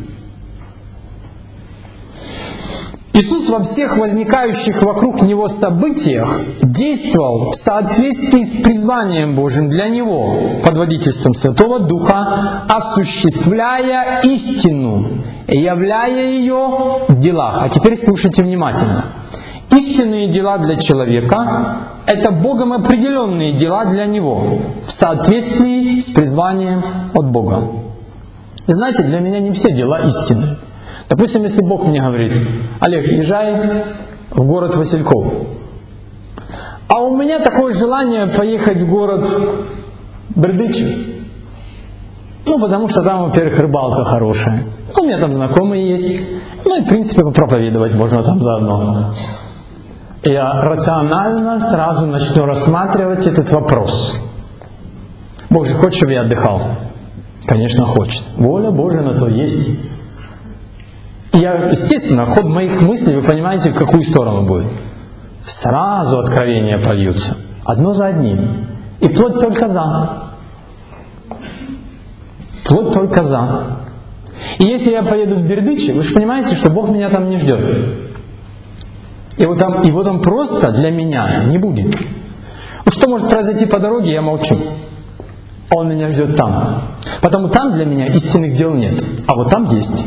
Иисус во всех возникающих вокруг Него событиях действовал в соответствии с призванием Божьим для Него под водительством Святого Духа, осуществляя истину, являя ее в делах. А теперь слушайте внимательно. Истинные дела для человека — это Богом определенные дела для него, в соответствии с призванием от Бога. И знаете, для меня не все дела истинны. Допустим, если Бог мне говорит: Олег, езжай в город Васильков. А у меня такое желание поехать в город Бердичев. Ну, потому что там, во-первых, рыбалка хорошая. У меня там знакомые есть. Ну и, в принципе, проповедовать можно там заодно. Я рационально сразу начну рассматривать этот вопрос. Бог же хочет, чтобы я отдыхал? Конечно, хочет. Воля Божия на то есть. И я, естественно, ход моих мыслей, вы понимаете, в какую сторону будет. Сразу откровения польются. Одно за одним. И плоть только за. Плоть только за. И если я поеду в Бердичев, вы же понимаете, что Бог меня там не ждет. Его там просто для меня не будет. Ну что может произойти по дороге, я молчу. Он меня ждет там. Потому там для меня истинных дел нет. А вот там есть.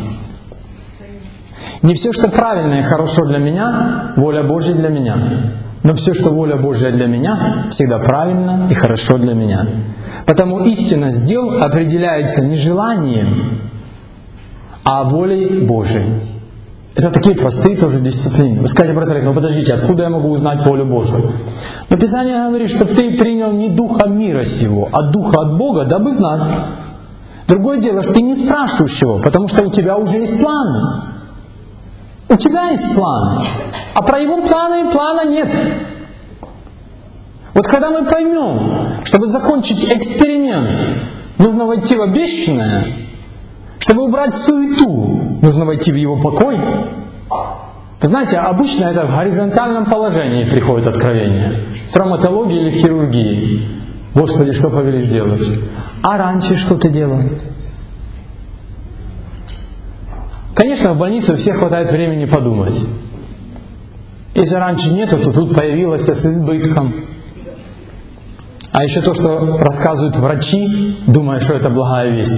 Не все, что правильно и хорошо для меня, воля Божья для меня. Но все, что воля Божья для меня, всегда правильно и хорошо для меня. Потому истинность дел определяется не желанием, а волей Божией. Это такие простые тоже дисциплины. Вы скажете, брат Олег, ну подождите, откуда я могу узнать волю Божию? Но Писание говорит, что ты принял не духа мира сего, а духа от Бога, дабы знать. Другое дело, что ты не спрашиваешь его, потому что у тебя уже есть планы. У тебя есть планы, а про его плана нет. Вот когда мы поймем, чтобы закончить эксперимент, нужно войти в обещанное, чтобы убрать суету, нужно войти в его покой. Вы знаете, обычно это в горизонтальном положении приходит откровение. В травматологии или в хирургии. Господи, что повелишь делать? А раньше что ты делал? Конечно, в больнице у всех хватает времени подумать. Если раньше нету, то тут появилось с избытком. А еще то, что рассказывают врачи, думая, что это благая весть,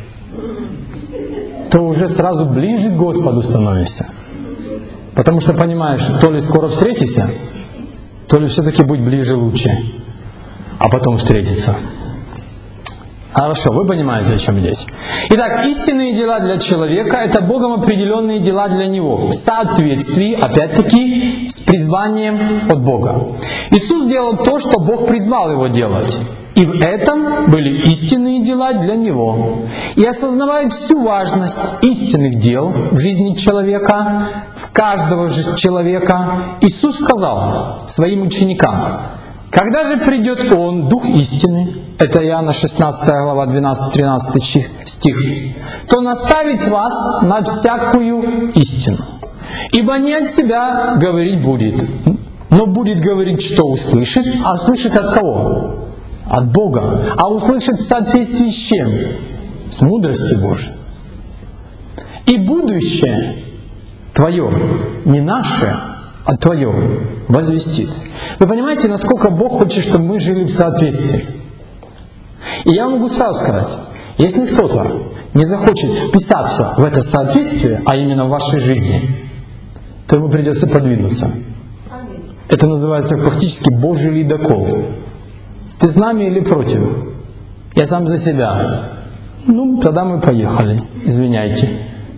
то уже сразу ближе к Господу становишься. Потому что понимаешь, то ли скоро встретишься, то ли все-таки будь ближе лучше, а потом встретиться. Хорошо, вы понимаете, о чем здесь. Итак, истинные дела для человека – это Богом определенные дела для него, в соответствии, опять-таки, с призванием от Бога. Иисус делал то, что Бог призвал его делать. И в этом были истинные дела для него. И осознавая всю важность истинных дел в жизни человека, в каждого человека, Иисус сказал своим ученикам: «Когда же придет Он, Дух истины», это Иоанна 16 глава 12-13 стих, «то наставит вас на всякую истину. Ибо не от себя говорить будет, но будет говорить, что услышит, а услышит от кого? От Бога. А услышит в соответствии с чем? С мудростью Божией. И будущее твое, не наше, а твое, возвестит». Вы понимаете, насколько Бог хочет, чтобы мы жили в соответствии? И я могу сразу сказать, если кто-то не захочет вписаться в это соответствие, а именно в вашей жизни, то ему придется подвинуться. Это называется фактически Божий ледокол. Ты с нами или против? Я сам за себя. Ну, тогда мы поехали. Извиняйте.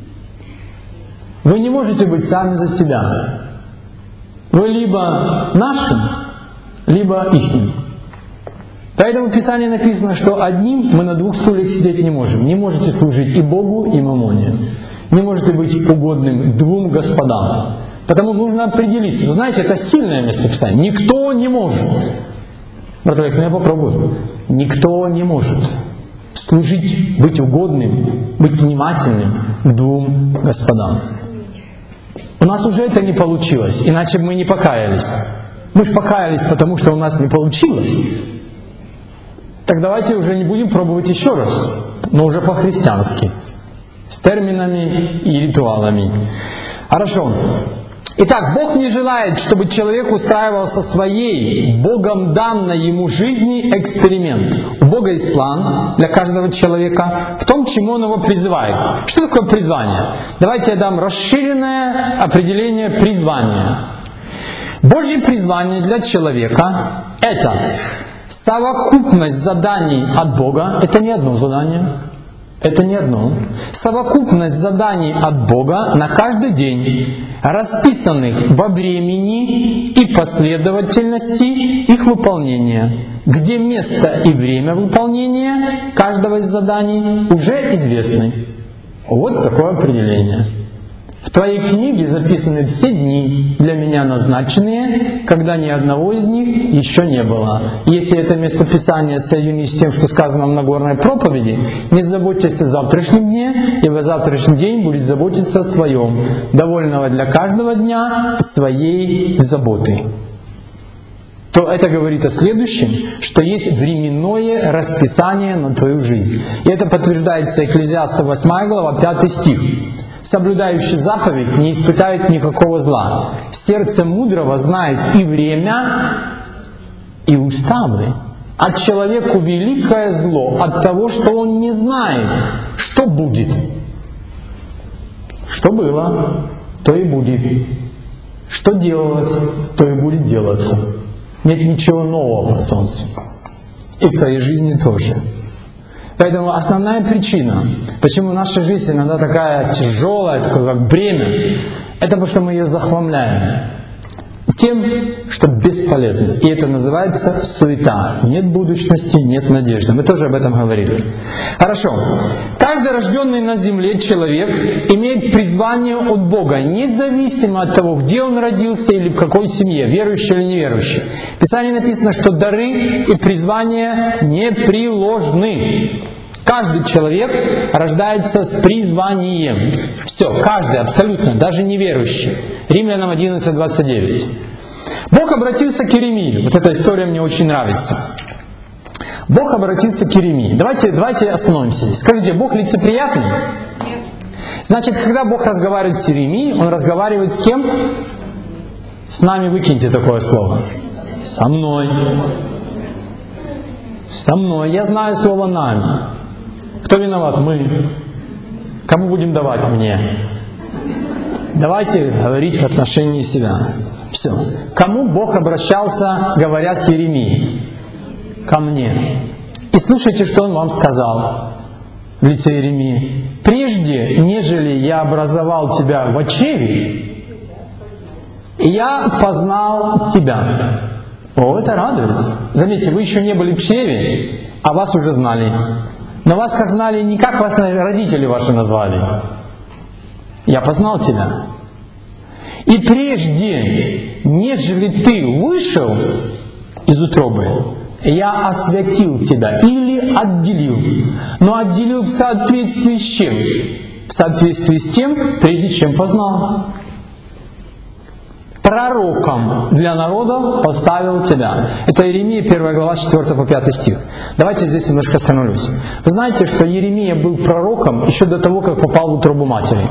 Вы не можете быть сами за себя. Вы либо нашим, либо ихним. Поэтому в Писании написано, что одним мы на двух стульях сидеть не можем. Не можете служить и Богу, и мамоне. Не можете быть угодным двум господам. Потому нужно определиться. Вы знаете, это сильное место Писания. Никто не может. Брат Олег, я попробую. Никто не может служить, быть угодным, быть внимательным к двум господам. У нас уже это не получилось, иначе бы мы не покаялись. Мы же покаялись, потому что у нас не получилось. Так давайте уже не будем пробовать еще раз, но уже по-христиански, с терминами и ритуалами. Хорошо. Итак, Бог не желает, чтобы человек устраивался своей, Богом данной ему жизни эксперимент. У Бога есть план для каждого человека в том, чему Он его призывает. Что такое призвание? Давайте я дам расширенное определение призвания. Божье призвание для человека – это совокупность заданий от Бога. Это не одно задание. Это не одно. Совокупность заданий от Бога на каждый день, расписанных во времени и последовательности их выполнения, где место и время выполнения каждого из заданий уже известны. Вот такое определение. В твоей книге записаны все дни, для меня назначенные, когда ни одного из них еще не было. Если это местописание соединить с тем, что сказано в Нагорной проповеди, не заботьтесь о завтрашнем дне, ибо завтрашний день будет заботиться о своем, довольного для каждого дня своей заботы. То это говорит о следующем, что есть временное расписание на твою жизнь. И это подтверждается Экклезиаста 8 глава 5 стих. Соблюдающий заповедь не испытает никакого зла. Сердце мудрого знает и время, и уставы. А человеку великое зло от того, что он не знает, что будет. Что было, то и будет. Что делалось, то и будет делаться. Нет ничего нового под солнцем. И в твоей жизни тоже. Поэтому основная причина, почему наша жизнь иногда такая тяжелая, такое как бремя, это потому что мы ее захламляем тем, что бесполезно. И это называется суета. Нет будущности, нет надежды. Мы тоже об этом говорили. Хорошо. Каждый рожденный на земле человек имеет призвание от Бога, независимо от того, где он родился или в какой семье, верующий или неверующий. В Писании написано, что дары и призвания непреложны. Каждый человек рождается с призванием. Все, каждый, абсолютно, даже неверующий. Римлянам 11:29. Бог обратился к Иеремии. Вот эта история мне очень нравится. Бог обратился к Иеремии. Давайте остановимся здесь. Скажите, Бог лицеприятный? Нет. Значит, когда Бог разговаривает с Иеремией, Он разговаривает с кем? С нами выкиньте такое слово. Со мной. Со мной. Я знаю слово «нами». Кто виноват? Мы. Кому будем давать? Мне. Давайте говорить в отношении себя. Все. Кому Бог обращался, говоря с Иеремией? Ко мне. И слушайте, что Он вам сказал в лице Иеремии. «Прежде, нежели я образовал тебя в чреве, я познал тебя». О, это радует. Заметьте, вы еще не были в чреве, а вас уже знали. Но вас как знали, не как вас родители ваши назвали. Я познал тебя. И прежде, нежели ты вышел из утробы, я освятил тебя или отделил. Но отделил в соответствии с чем? В соответствии с тем, прежде чем познал. Пророком для народа поставил тебя. Это Иеремия, 1 глава, 4 по 5 стих. Давайте здесь немножко остановлюсь. Вы знаете, что Иеремия был пророком еще до того, как попал в утробу матери.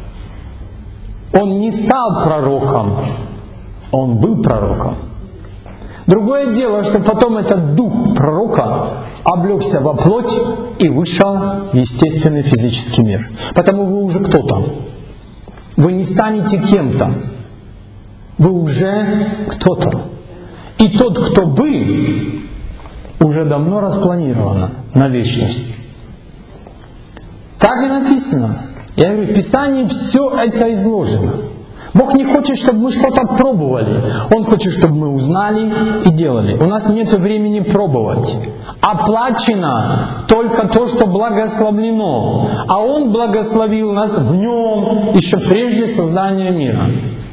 Он не стал пророком, он был пророком. Другое дело, что потом этот дух пророка облегся во плоть и вышел в естественный физический мир. Потому вы уже кто-то. Вы не станете кем-то. Вы уже кто-то. И тот, кто вы, уже давно распланировано на вечность. Так и написано. Я говорю, в Писании все это изложено. Бог не хочет, чтобы мы что-то пробовали. Он хочет, чтобы мы узнали и делали. У нас нет времени пробовать. Оплачено только то, что благословлено. А Он благословил нас в Нем еще прежде создания мира.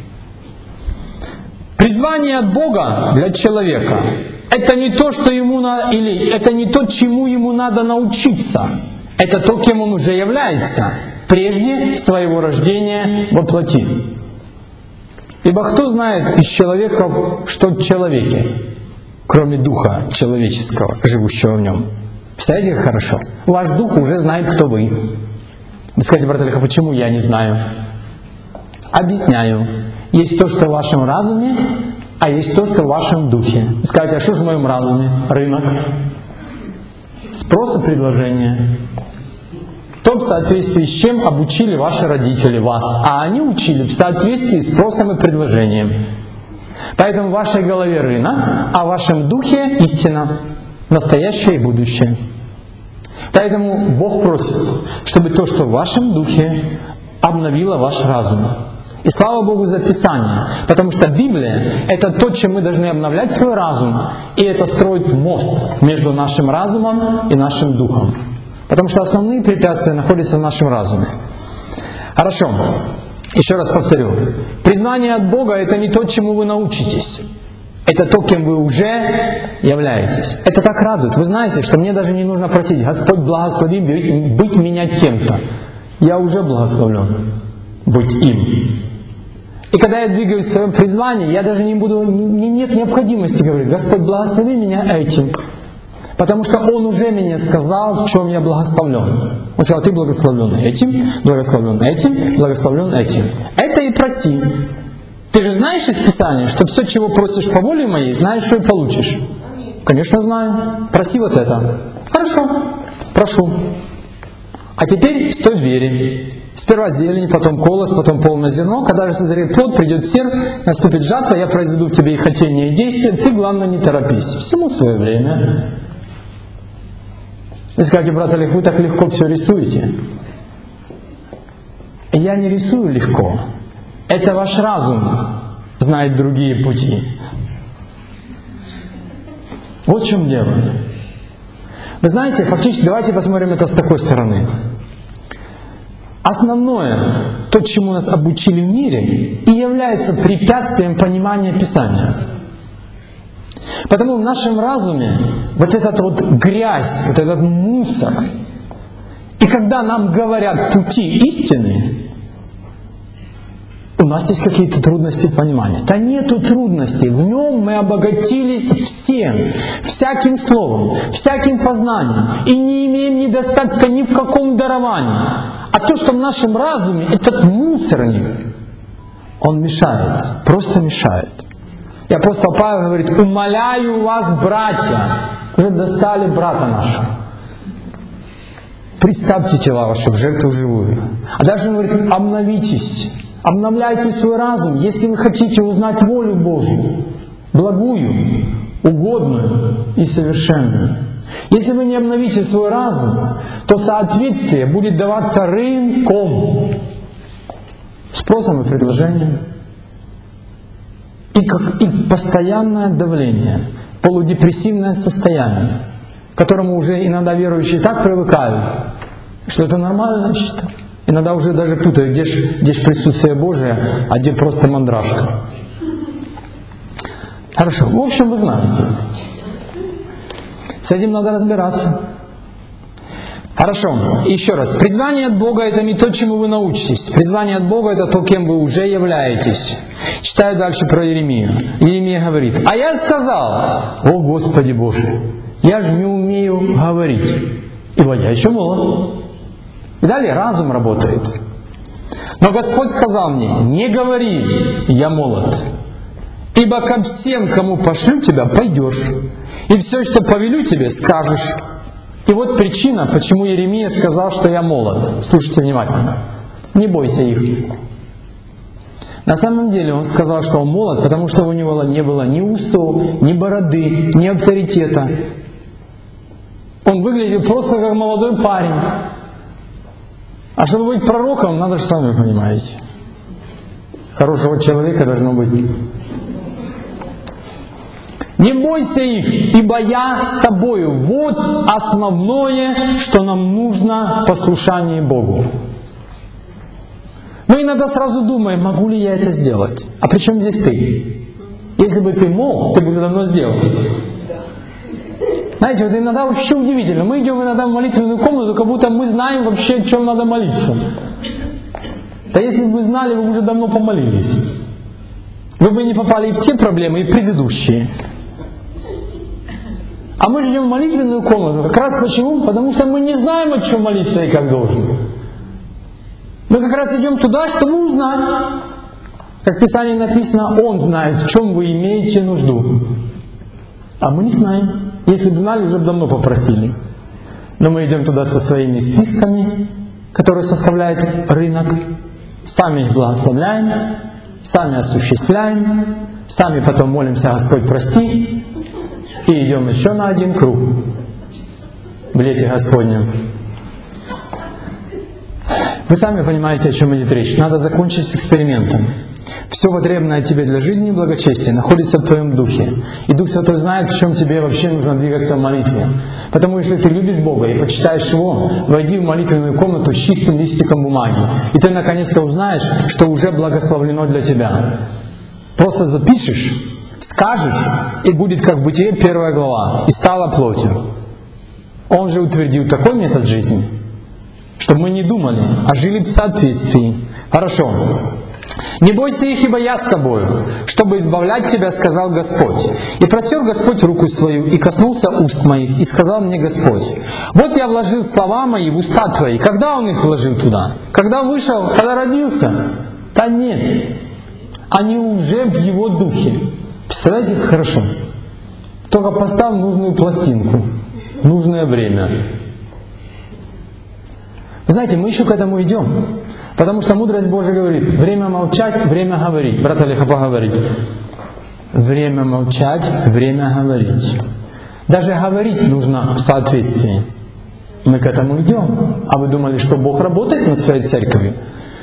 Призвание от Бога для человека — это не то, что ему или это не то, чему ему надо научиться. Это то, кем он уже является прежде своего рождения во плоти. Ибо кто знает из человека, что в человеке, кроме духа человеческого, живущего в нем? Представляете, как хорошо? Ваш дух уже знает, кто вы. Вы скажете, брат Олег, а почему я не знаю? Объясняю. Есть то, что в вашем разуме, а есть то, что в вашем духе. Вы скажете, а что же в моем разуме? Рынок. Спрос и предложение. То, в соответствии с чем обучили ваши родители вас. А они учили в соответствии с спросом и предложением. Поэтому в вашей голове рынок, а в вашем духе истина. Настоящее и будущее. Поэтому Бог просит, чтобы то, что в вашем духе, обновило ваш разум. И слава Богу за Писание, потому что Библия — это то, чем мы должны обновлять свой разум, и это строит мост между нашим разумом и нашим духом. Потому что основные препятствия находятся в нашем разуме. Хорошо, еще раз повторю. Признание от Бога — это не то, чему вы научитесь. Это то, кем вы уже являетесь. Это так радует. Вы знаете, что мне даже не нужно просить: Господь, благослови быть меня кем-то. Я уже благословлен быть им. И когда я двигаюсь в своем призвании, я даже не буду, мне нет необходимости говорить: Господь, благослови меня этим. Потому что Он уже мне сказал, в чем я благословлен. Он сказал: ты благословлен этим, благословлен этим, благословлен этим. Это и проси. Ты же знаешь из Писания, что все, чего просишь по воле моей, знаешь, что и получишь. Конечно, знаю. Проси вот это. Хорошо, прошу. А теперь стой в вере. Сперва зелень, потом колос, потом полное зерно. Когда же созреет плод, придет сев, наступит жатва, я произведу в тебе и хотение, и действие. Ты, главное, не торопись. Всему свое время. Вы скажете: брат Олег, вы так легко все рисуете. Я не рисую легко. Это ваш разум знает другие пути. Вот в чем дело. Вы знаете, фактически, давайте посмотрим это с такой стороны. Основное, то, чему нас обучили в мире, и является препятствием понимания Писания. Потому в нашем разуме вот эта вот грязь, вот этот мусор. И когда нам говорят пути истины, у нас есть какие-то трудности понимания. Да нету трудностей. В нем мы обогатились всем, всяким словом, всяким познанием. И не имеем недостатка ни в каком даровании. А то, что в нашем разуме, этот мусорник, он мешает, просто мешает. И апостол Павел говорит: умоляю вас, братья, уже достали брата нашего. Представьте тела ваши в жертву живую. А дальше он говорит: обновитесь. Обновляйте свой разум, если вы хотите узнать волю Божью, благую, угодную и совершенную. Если вы не обновите свой разум, то соответствие будет даваться рынком, спросом и предложением. И постоянное давление, полудепрессивное состояние, к которому уже иногда верующие так привыкают, что это нормально считают. Иногда уже даже путают, где ж присутствие Божие, а где просто мандражка. Хорошо, в общем, вы знаете. С этим надо разбираться. Хорошо, еще раз. Призвание от Бога — это не то, чему вы научитесь. Призвание от Бога — это то, кем вы уже являетесь. Читаю дальше про Иеремию. Иеремия говорит: а я сказал: о Господи Боже, я же не умею говорить, ибо я еще молод. И далее разум работает. Но Господь сказал мне: не говори, я молод. Ибо ко всем, кому пошлю тебя, пойдешь. И все, что повелю тебе, скажешь. И вот причина, почему Иеремия сказал, что я молод. Слушайте внимательно. Не бойся их. На самом деле он сказал, что он молод, потому что у него не было ни усов, ни бороды, ни авторитета. Он выглядел просто как молодой парень. А чтобы быть пророком, надо же, сами понимаете, хорошего человека должно быть. Не бойся их, ибо я с тобою. Вот основное, что нам нужно в послушании Богу. Мы иногда сразу думаем: могу ли я это сделать? А при чем здесь ты? Если бы ты мог, ты бы уже давно сделал. Знаете, вот иногда вообще удивительно. Мы идем иногда в молитвенную комнату, как будто мы знаем вообще, о чем надо молиться. Да если бы вы знали, вы уже давно помолились. Вы бы не попали в те проблемы, и предыдущие. А мы же идем в молитвенную комнату. Как раз почему? Потому что мы не знаем, о чем молиться и как должен. Мы как раз идем туда, чтобы узнать. Как в Писании написано: Он знает, в чем вы имеете нужду. А мы не знаем. Если бы знали, уже бы давно попросили. Но мы идем туда со своими списками, которые составляет рынок. Сами их благословляем, сами осуществляем, сами потом молимся: Господь, прости. И идем еще на один круг. в лете Господнем. Вы сами понимаете, о чем идет речь. Надо закончить с экспериментом. Все потребное тебе для жизни и благочестия находится в твоем духе. И Дух Святой знает, в чем тебе вообще нужно двигаться в молитве. Потому если ты любишь Бога и почитаешь Его, войди в молитвенную комнату с чистым листиком бумаги. И ты наконец-то узнаешь, что уже благословлено для тебя. Просто запишешь, скажешь, и будет как в Бытие 1 глава. И стало плотью. Он же утвердил такой метод жизни, чтобы мы не думали, а жили в соответствии. Хорошо. «Не бойся их, ибо я с тобою, чтобы избавлять тебя, сказал Господь. И простер Господь руку свою, и коснулся уст моих, и сказал мне Господь: вот я вложил слова мои в уста твои». Когда Он их вложил туда? Когда вышел? Когда родился? Да нет. Они уже в Его духе. Представляете, как хорошо? Только поставь нужную пластинку, нужное время. Знаете, мы еще к этому идем. Потому что мудрость Божия говорит: время молчать, время говорить. Брат Олег, поговорить. Время молчать, время говорить. Даже говорить нужно в соответствии. Мы к этому идем. А вы думали, что Бог работает над своей церковью?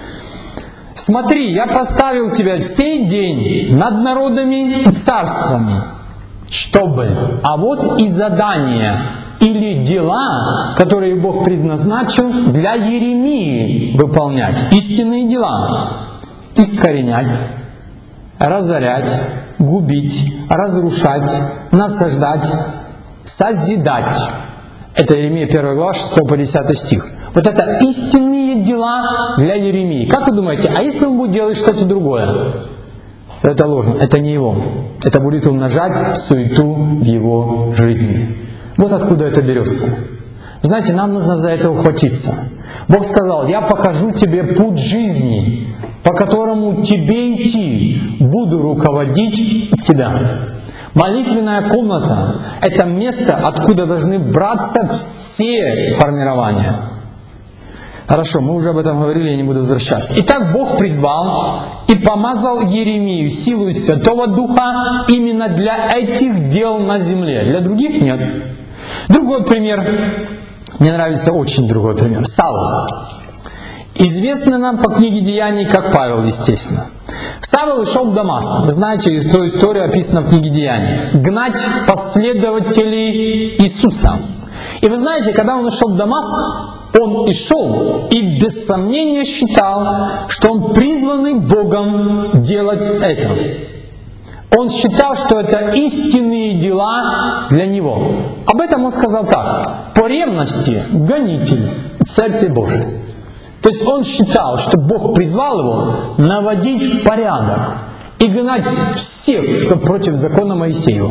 Смотри, я поставил тебя в сей день над народами и царствами, чтобы... А вот и задание или дела, которые Бог предназначил для Иеремии выполнять. Истинные дела. Искоренять, разорять, губить, разрушать, насаждать, созидать. Это Иеремия 1 глава 6 по 10 стих. Вот это истинные дела для Иеремии. Как вы думаете, а если он будет делать что-то другое, то это ложно, это не его. Это будет умножать суету в его жизни. Вот откуда это берется. Знаете, нам нужно за это ухватиться. Бог сказал: я покажу тебе путь жизни, по которому тебе идти, буду руководить тебя. Молитвенная комната — это место, откуда должны браться все формирования. Хорошо, мы уже об этом говорили, я не буду возвращаться. Итак, Бог призвал и помазал Иеремию силой Святого Духа именно для этих дел на земле. Для других нет. Другой пример. Мне нравится очень другой пример. Савл. Известный нам по книге Деяний как Павел, естественно. Савл шел в Дамаск. Вы знаете, эту историю описана в книге Деяний. Гнать последователей Иисуса. И вы знаете, когда он шел в Дамаск, он и шел, и без сомнения считал, что он призванный Богом делать это. Он считал, что это истинные дела для него. Об этом он сказал так: по ревности гонитель Церкви Божией. То есть он считал, что Бог призвал его наводить порядок и гнать всех, кто против закона Моисеева.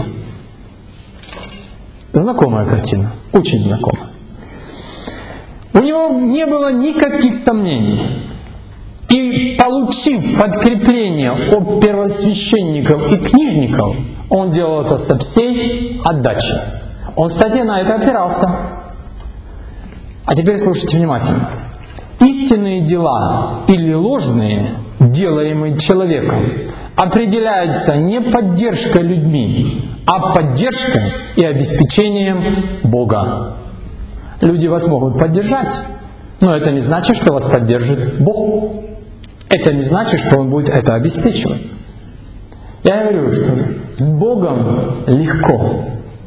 Знакомая картина, очень знакомая. У него не было никаких сомнений. И получив подкрепление от первосвященников и книжников, он делал это со всей отдачей. Он, кстати, на это опирался. А теперь слушайте внимательно. Истинные дела или ложные, делаемые человеком, определяются не поддержкой людьми, а поддержкой и обеспечением Бога. Люди вас могут поддержать, но это не значит, что вас поддержит Бог. Это не значит, что Он будет это обеспечивать. Я говорю, что с Богом легко.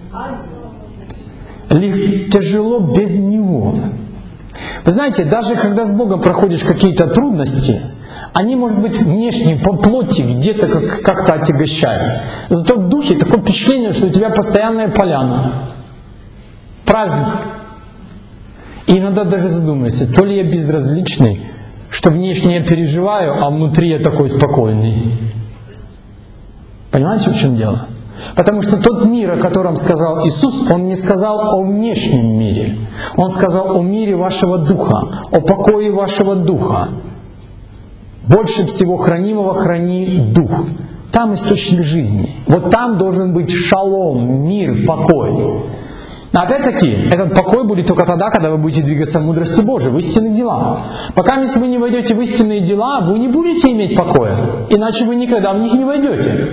Тяжело без Него. Вы знаете, даже когда с Богом проходишь какие-то трудности, они, может быть, внешне, по плоти где-то как-то отягощают. Зато в духе такое впечатление, что у тебя постоянная поляна. Праздник. И иногда даже задумайся, то ли я безразличный, что внешне я переживаю, а внутри я такой спокойный. Понимаете, в чем дело? Потому что тот мир, о котором сказал Иисус, Он не сказал о внешнем мире. Он сказал о мире вашего духа, о покое вашего духа. Больше всего хранимого храни дух. Там источник жизни. Вот там должен быть шалом, мир, покой. Но опять-таки, этот покой будет только тогда, когда вы будете двигаться в мудрости Божией, в истинных делах. Пока если вы не войдете в истинные дела, вы не будете иметь покоя. Иначе вы никогда в них не войдете.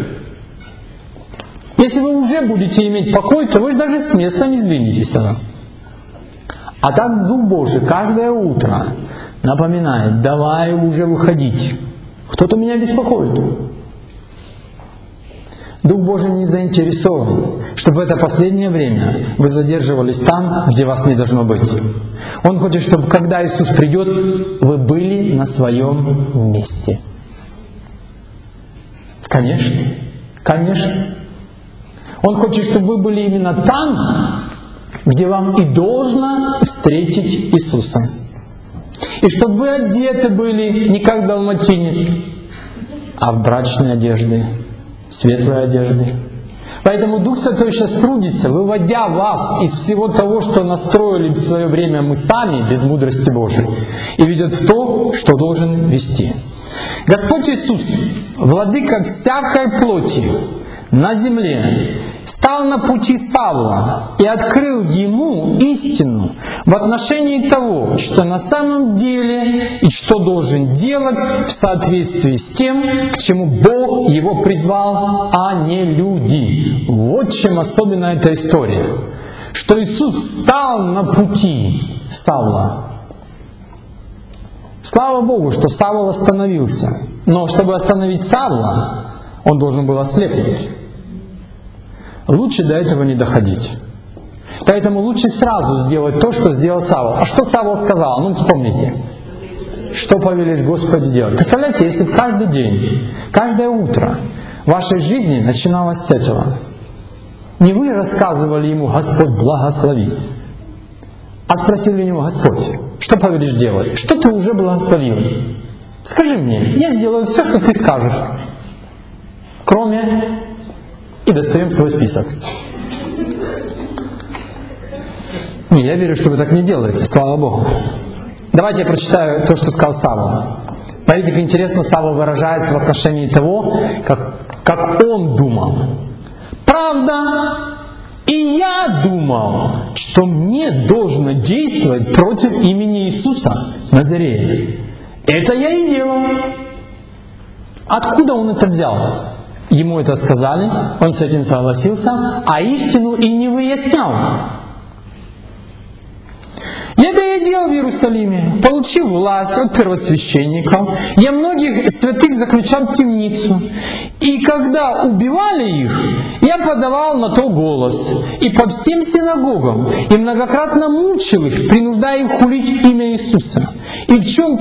Если вы уже будете иметь покой, то вы же даже с места не сдвинетесь тогда. А так Дух Божий каждое утро напоминает: давай уже выходить. Кто-то меня беспокоит. Дух Божий не заинтересован, чтобы в это последнее время вы задерживались там, где вас не должно быть. Он хочет, чтобы когда Иисус придет, вы были на своем месте. Конечно, конечно. Он хочет, чтобы вы были именно там, где вам и должно встретить Иисуса. И чтобы вы одеты были не как далматинец, а в брачной одежде, светлой одежды. Поэтому Дух Святой сейчас трудится, выводя вас из всего того, что настроили в свое время мы сами, без мудрости Божией, и ведет в то, что должен вести. Господь Иисус, Владыка всякой плоти на земле, стал на пути Савла и открыл ему истину в отношении того, что на самом деле и что должен делать в соответствии с тем, к чему Бог его призвал, а не люди. Вот чем особенна эта история. Что Иисус стал на пути Савла. Слава Богу, что Савл остановился. Но чтобы остановить Савла, он должен был ослепнуть. Лучше до этого не доходить. Поэтому лучше сразу сделать то, что сделал Савл. А что Савл сказал? Ну вспомните. Что повелишь Господи делать? Представляете, если бы каждый день, каждое утро в вашей жизни начиналось с этого. Не вы рассказывали ему: Господь благослови, а спросили у него: Господь, что повелишь делать? Что ты уже благословил? Скажи мне, я сделаю все, что ты скажешь. Кроме... И достаем свой список. Не, я верю, что вы так не делаете, слава Богу. Давайте я прочитаю то, что сказал Савл. Смотрите, как интересно Савл выражается в отношении того, как он думал. Правда, и я думал, что мне должно действовать против имени Иисуса Назарея. Это я и делал. Откуда он это взял? Ему это сказали, он с этим согласился, а истину и не выяснял. Это я делал в Иерусалиме, получив власть от первосвященников. Я многих святых заключал в темницу. И когда убивали их, я подавал на то голос. И по всем синагогам, и многократно мучил их, принуждая их хулить имя Иисуса. И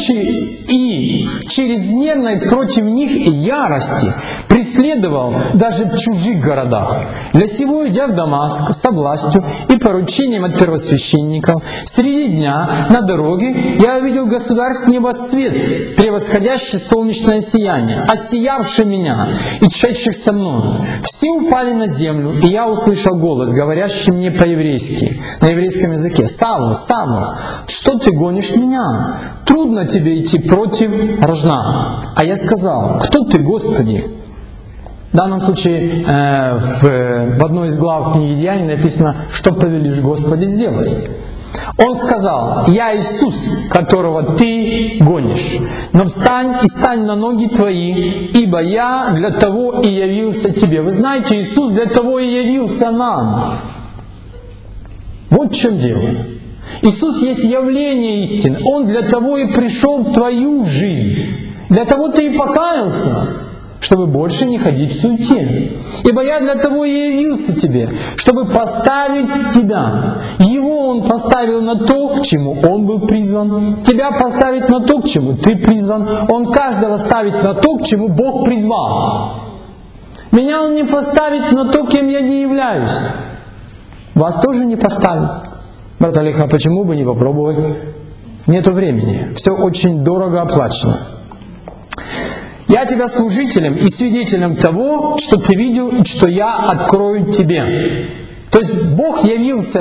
в чрезмерной против них ярости преследовал даже в чужих городах. Для сего, идя в Дамаск со властью и поручением от первосвященников, среди дня на дороге я увидел государь с неба свет, превосходящий солнечное сияние, осиявший меня и шедших со мной. Все упали на землю, и я услышал голос, говорящий мне по-еврейски, на еврейском языке: «Савл, Савл, что ты гонишь меня? Трудно тебе идти против рожна». А я сказал: «Кто ты, Господи?» В данном случае в одной из глав книги Деяний написано: «Что повелишь, Господи, сделай». Он сказал: «Я Иисус, которого ты гонишь. Но встань и стань на ноги твои, ибо я для того и явился тебе». Вы знаете, Иисус для того и явился нам. Вот в чем дело. Иисус есть явление истины. Он для того и пришел в твою жизнь. Для того ты и покаялся, чтобы больше не ходить в суете. Ибо я для того и явился тебе, чтобы поставить тебя. Его Он поставил на то, к чему Он был призван. Тебя поставить на то, к чему ты призван. Он каждого ставит на то, к чему Бог призвал. Меня Он не поставит на то, кем я не являюсь. Вас тоже не поставит. Брат Олег, а почему бы не попробовать? Нету времени. Все очень дорого оплачено. Я тебя служителем и свидетелем того, что ты видел и что я открою тебе. То есть Бог явился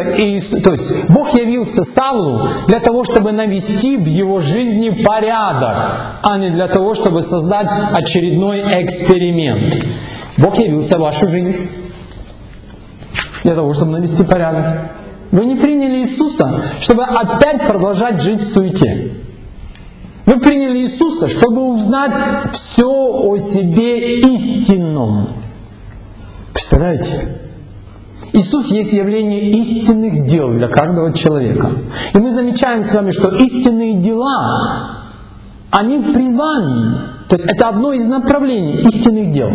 Савлу для того, чтобы навести в его жизни порядок, а не для того, чтобы создать очередной эксперимент. Бог явился в вашу жизнь для того, чтобы навести порядок. Вы не приняли Иисуса, чтобы опять продолжать жить в суете. Вы приняли Иисуса, чтобы узнать все о себе истинном. Представляете? Иисус есть явление истинных дел для каждого человека. И мы замечаем с вами, что истинные дела, они в призвании. То есть это одно из направлений истинных дел.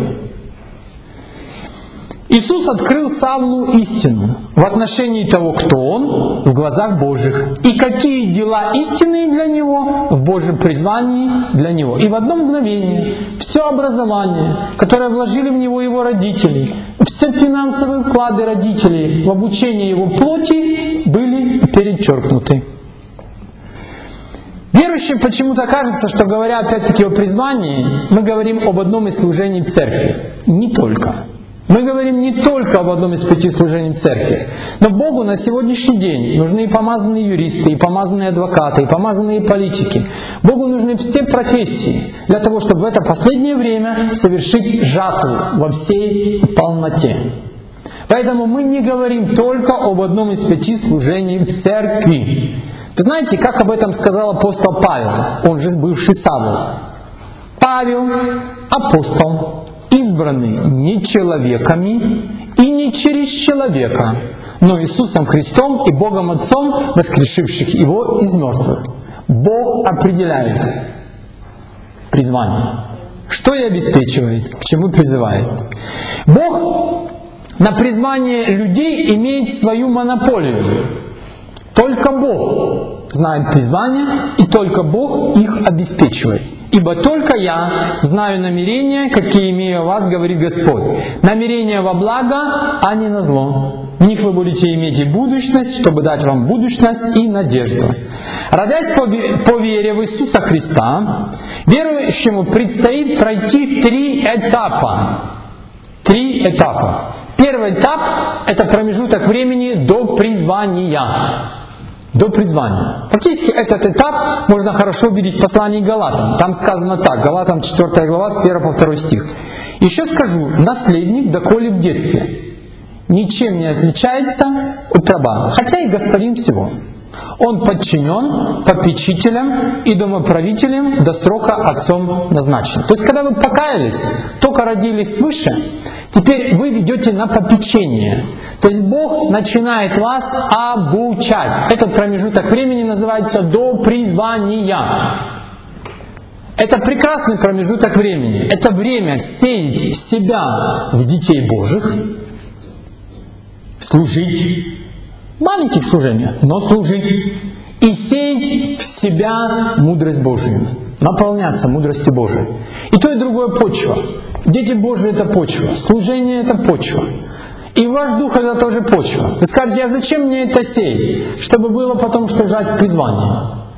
Иисус открыл Савлу истину в отношении того, кто Он в глазах Божьих, и какие дела истинные для Него в Божьем призвании для Него. И в одно мгновение все образование, которое вложили в Него Его родители, все финансовые вклады родителей в обучение Его плоти были перечеркнуты. Верующим почему-то кажется, что, говоря опять-таки о призвании, мы говорим об одном из служений в церкви. Не только. Мы говорим не только об одном из 5 служений в церкви. Но Богу на сегодняшний день нужны и помазанные юристы, и помазанные адвокаты, и помазанные политики. Богу нужны все профессии для того, чтобы в это последнее время совершить жатву во всей полноте. Поэтому мы не говорим только об одном из 5 служений в церкви. Вы знаете, как об этом сказал апостол Павел, он же бывший Савл. Павел, апостол, избранный не человеками и не через человека, но Иисусом Христом и Богом Отцом, воскрешивших Его из мертвых. Бог определяет призвание, что и обеспечивает, к чему призывает. Бог на призвание людей имеет свою монополию. Только Бог знает призвание, и только Бог их обеспечивает. Ибо только я знаю намерения, какие имею о вас, говорит Господь. Намерения во благо, а не на зло. В них вы будете иметь и будущность, чтобы дать вам будущность и надежду. Родясь по вере в Иисуса Христа, верующему предстоит пройти 3 этапа. 3 этапа. Первый этап — это промежуток времени до призвания. До призвания. Фактически этот этап можно хорошо увидеть в послании к Галатам. Там сказано так, Галатам 4 глава, с 1 по 2 стих. «Еще скажу, наследник, доколе в детстве, ничем не отличается от раба, хотя и господин всего. Он подчинен попечителям и домоправителям до срока отцом назначен». То есть, когда вы покаялись, только родились свыше, теперь вы идете на попечение. То есть Бог начинает вас обучать. Этот промежуток времени называется до призвания. Это прекрасный промежуток времени. Это время сеять себя в детей Божьих, служить, в маленьких служениях, но служить, и сеять в себя мудрость Божию, наполняться мудростью Божией. И то, и другое почва. Дети Божьи — это почва, служение — это почва. И ваш дух — это тоже почва. Вы скажете, а зачем мне это сеять? Чтобы было потом что жать в призвании.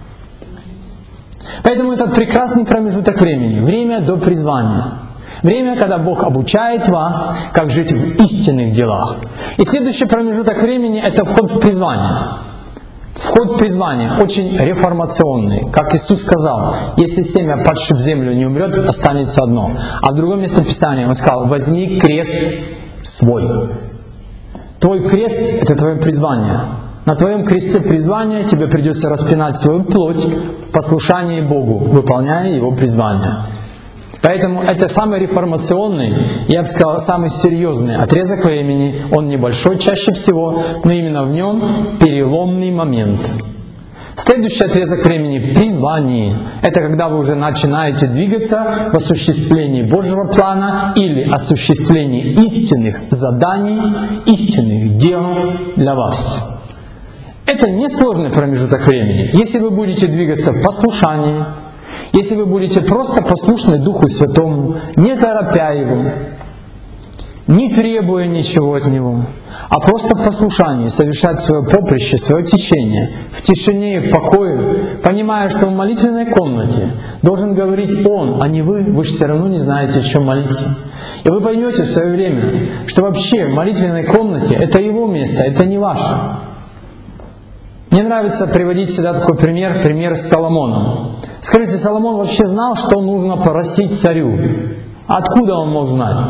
Поэтому это прекрасный промежуток времени. Время до призвания. Время, когда Бог обучает вас, как жить в истинных делах. И следующий промежуток времени — это вход в призвание. Вход в призвание очень реформационный. Как Иисус сказал, если семя, падшее в землю, не умрет, останется одно. А в другом месте Писания Он сказал, возьми крест свой. Твой крест — это твое призвание. На твоем кресте призвания тебе придется распинать свою плоть в послушании Богу, выполняя Его призвание. Поэтому это самый реформационный, я бы сказал, самый серьезный отрезок времени. Он небольшой чаще всего, но именно в нем переломный момент. Следующий отрезок времени в призвании. Это когда вы уже начинаете двигаться в осуществлении Божьего плана или осуществлении истинных заданий, истинных дел для вас. Это несложный промежуток времени. Если вы будете двигаться в послушании, если вы будете просто послушны Духу Святому, не торопя Его, не требуя ничего от Него, а просто в послушании совершать свое поприще, свое течение, в тишине и в покое, понимая, что в молитвенной комнате должен говорить Он, а не вы же все равно не знаете, о чем молиться. И вы поймете в свое время, что вообще в молитвенной комнате это Его место, это не ваше. Мне нравится приводить всегда такой пример с Соломоном. Скажите, Соломон вообще знал, что нужно просить царю? Откуда он мог знать?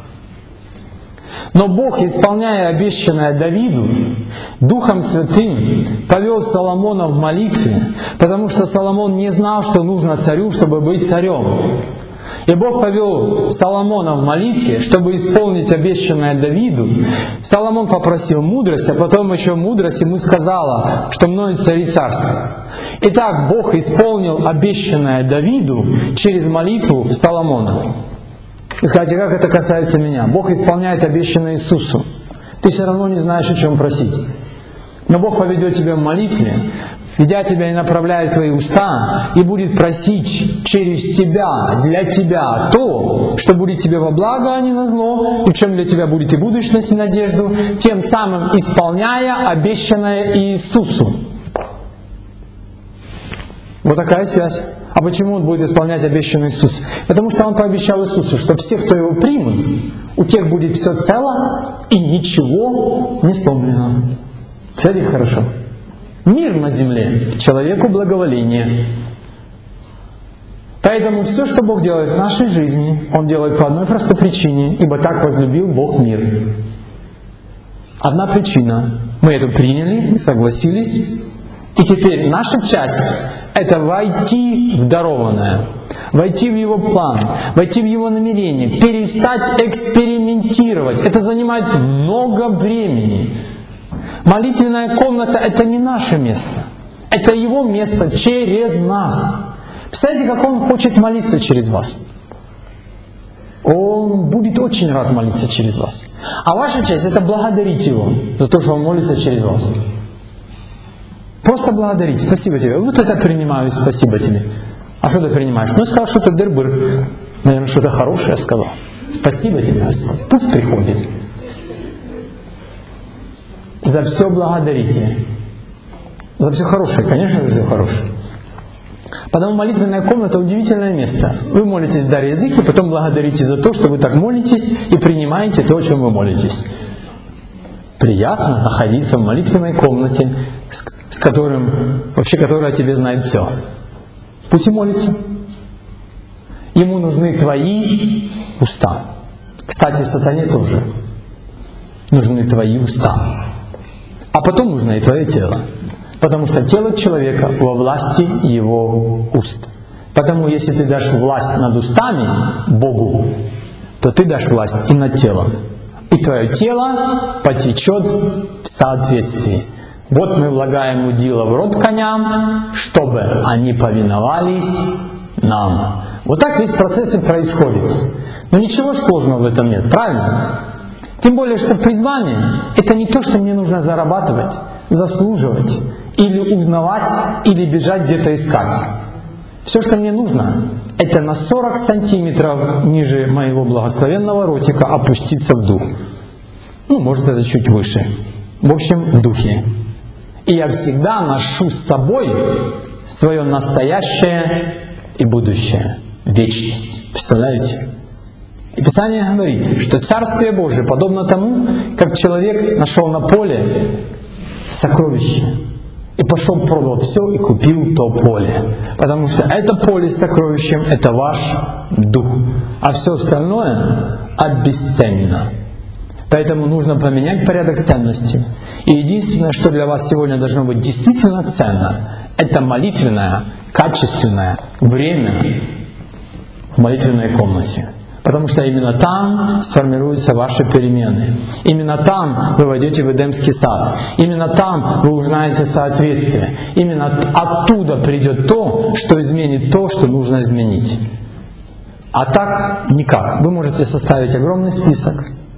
Но Бог, исполняя обещанное Давиду, Духом Святым повел Соломона в молитве, потому что Соломон не знал, что нужно царю, чтобы быть царем. И Бог повел Соломона в молитве, чтобы исполнить обещанное Давиду. Соломон попросил мудрость, а потом еще мудрость ему сказала, что мною цари царство. Итак, Бог исполнил обещанное Давиду через молитву Соломона. Вы скажете, как это касается меня? Бог исполняет обещанное Иисусу. Ты все равно не знаешь, о чем просить. Но Бог поведет тебя в молитве, ведя тебя и направляя твои уста, и будет просить через тебя, для тебя то, что будет тебе во благо, а не на зло, и в чем для тебя будет и будущность, и надежду, тем самым исполняя обещанное Иисусу. Вот такая связь. А почему он будет исполнять обещанный Иисус? Потому что он пообещал Иисусу, что всех, кто его примут, у тех будет все цело и ничего не сломлено. Кстати, хорошо. Мир на земле, человеку благоволение. Поэтому все, что Бог делает в нашей жизни, Он делает по одной простой причине, ибо так возлюбил Бог мир. Одна причина. Мы это приняли, согласились, и теперь наша часть — это войти в дарованное, войти в Его план, войти в Его намерение, перестать экспериментировать. Это занимает много времени. Молитвенная комната — это не наше место. Это Его место через нас. Представляете, как Он хочет молиться через вас? Он будет очень рад молиться через вас. А ваша часть — это благодарить Его за то, что Он молится через вас. Просто благодарить. Спасибо тебе. Вот это принимаю, спасибо тебе. А что ты принимаешь? Ну, я сказал, что-то дыр-быр. Наверное, что-то хорошее я сказал. Спасибо тебе, Господь. Пусть приходит. За все благодарите. За все хорошее, конечно, за все хорошее. Потому молитвенная комната — удивительное место. Вы молитесь в даре языке, потом благодарите за то, что вы так молитесь, и принимаете то, о чем вы молитесь. Приятно находиться в молитвенной комнате, с которым, вообще которая о тебе знает все. Пусть и молится. Ему нужны твои уста. Кстати, сатане тоже нужны твои уста. А потом нужно и твое тело. Потому что тело человека во власти его уст. Потому если ты дашь власть над устами Богу, то ты дашь власть и над телом. И твое тело потечет в соответствии. Вот мы влагаем удила в рот коням, чтобы они повиновались нам. Вот так весь процесс и происходит. Но ничего сложного в этом нет, правильно? Тем более, что призвание — это не то, что мне нужно зарабатывать, заслуживать, или узнавать, или бежать где-то искать. Все, что мне нужно, это на 40 сантиметров ниже моего благословенного ротика опуститься в дух. Ну, может, это чуть выше. В общем, в духе. И я всегда ношу с собой свое настоящее и будущее. Вечность. Представляете? И Писание говорит, что Царствие Божие подобно тому, как человек нашел на поле сокровище. И пошел, продал все и купил то поле. Потому что это поле с сокровищем — это ваш дух. А все остальное обесценено. Поэтому нужно поменять порядок ценностей. И единственное, что для вас сегодня должно быть действительно ценно, это молитвенное, качественное время в молитвенной комнате. Потому что именно там сформируются ваши перемены. Именно там вы войдете в Эдемский сад. Именно там вы узнаете соответствие. Именно оттуда придет то, что изменит то, что нужно изменить. А так никак. Вы можете составить огромный список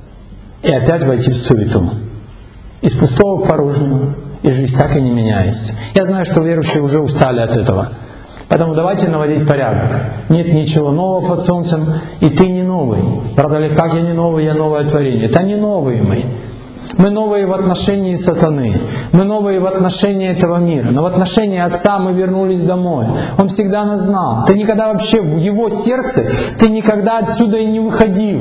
и опять войти в суету. Из пустого к порожнему. И жизнь так и не меняется. Я знаю, что верующие уже устали от этого. Поэтому давайте наводить порядок. Нет ничего нового под солнцем, и ты не новый. Брат Олег, как я не новый, я новое творение. Это не новые мы. Мы новые в отношении сатаны. Мы новые в отношении этого мира. Но в отношении Отца мы вернулись домой. Он всегда нас знал. Ты никогда вообще в Его сердце, ты никогда отсюда и не выходил.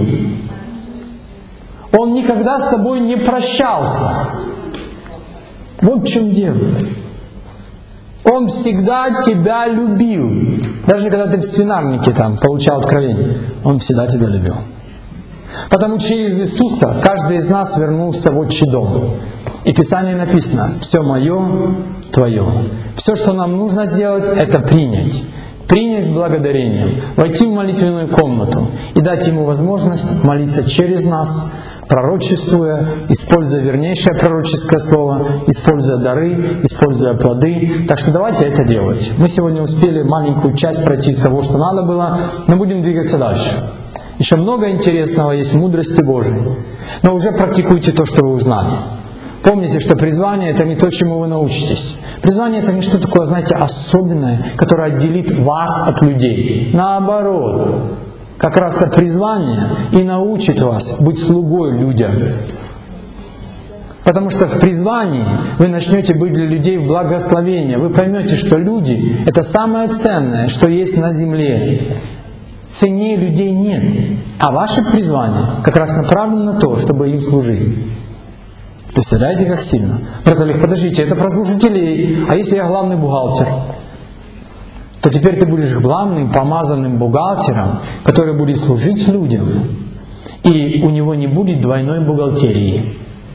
Он никогда с тобой не прощался. Вот в чем дело. Он всегда тебя любил. Даже когда ты в свинарнике там получал откровение, Он всегда тебя любил. Потому через Иисуса каждый из нас вернулся в Отчий дом. И в Писании написано: «Все мое, твое». Все, что нам нужно сделать, это принять. принять с благодарением, войти в молитвенную комнату и дать Ему возможность молиться через нас, пророчествуя, используя вернейшее пророческое слово, используя дары, используя плоды. Так что давайте это делать. Мы сегодня успели маленькую часть пройти того, что надо было, но будем двигаться дальше. Еще много интересного есть в мудрости Божией. Но уже практикуйте то, что вы узнали. Помните, что призвание — это не то, чему вы научитесь. Призвание — это не что такое, знаете, особенное, которое отделит вас от людей. Наоборот, как раз это призвание и научит вас быть слугой людям. Потому что в призвании вы начнете быть для людей в благословение. Вы поймете, что люди — это самое ценное, что есть на земле. Ценнее людей нет. А ваше призвание как раз направлено на то, чтобы им служить. Представляете, как сильно? Брат Олег, подождите, это про служителей. А если я главный бухгалтер? То теперь ты будешь главным помазанным бухгалтером, который будет служить людям. И у него не будет двойной бухгалтерии.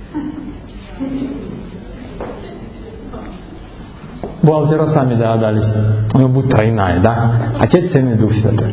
Бухгалтера сами догадались. У него будет тройная, да? Отец, Сын и Дух Святой.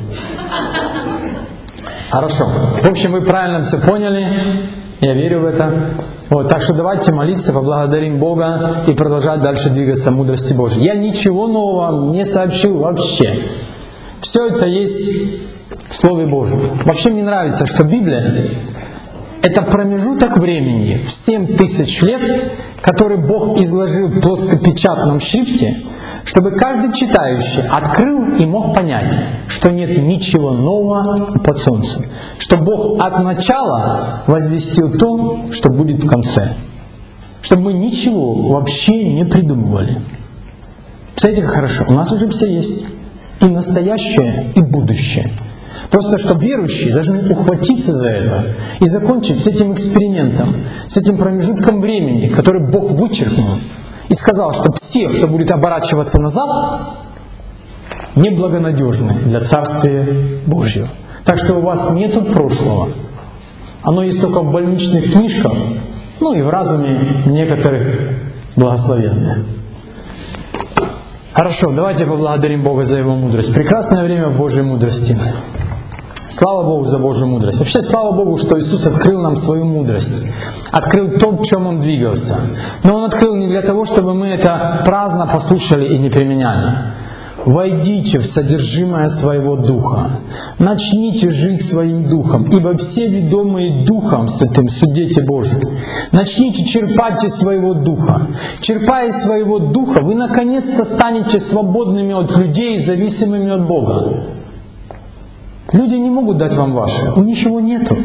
Хорошо. В общем, вы правильно все поняли. Я верю в это. Вот, так что давайте молиться, поблагодарим Бога и продолжать дальше двигаться в мудрости Божьей. Я ничего нового не сообщил вообще. Все это есть в Слове Божьем. Вообще мне нравится, что Библия — это промежуток времени в 7000 лет, который Бог изложил в плоскопечатном шрифте, чтобы каждый читающий открыл и мог понять, что нет ничего нового под солнцем. Что Бог от начала возвестил то, что будет в конце. Чтобы мы ничего вообще не придумывали. Представляете, как хорошо? У нас уже все есть. И настоящее, и будущее. Просто что верующие должны ухватиться за это и закончить с этим экспериментом, с этим промежутком времени, который Бог вычеркнул. И сказал, что все, кто будет оборачиваться назад, неблагонадежны для Царствия Божьего. Так что у вас нету прошлого. Оно есть только в больничных книжках, ну и в разуме некоторых благословенных. Хорошо, давайте поблагодарим Бога за Его мудрость. Прекрасное время в Божьей мудрости. Слава Богу за Божью мудрость. Вообще, слава Богу, что Иисус открыл нам свою мудрость. Открыл то, в чем Он двигался. Но Он открыл не для того, чтобы мы это праздно послушали и не применяли. Войдите в содержимое своего духа. Начните жить своим духом, ибо все ведомые Духом Святым, судите Божьим. Начните черпать из своего духа. Черпая из своего духа, вы наконец-то станете свободными от людей и зависимыми от Бога. Люди не могут дать вам ваше, у них его нету.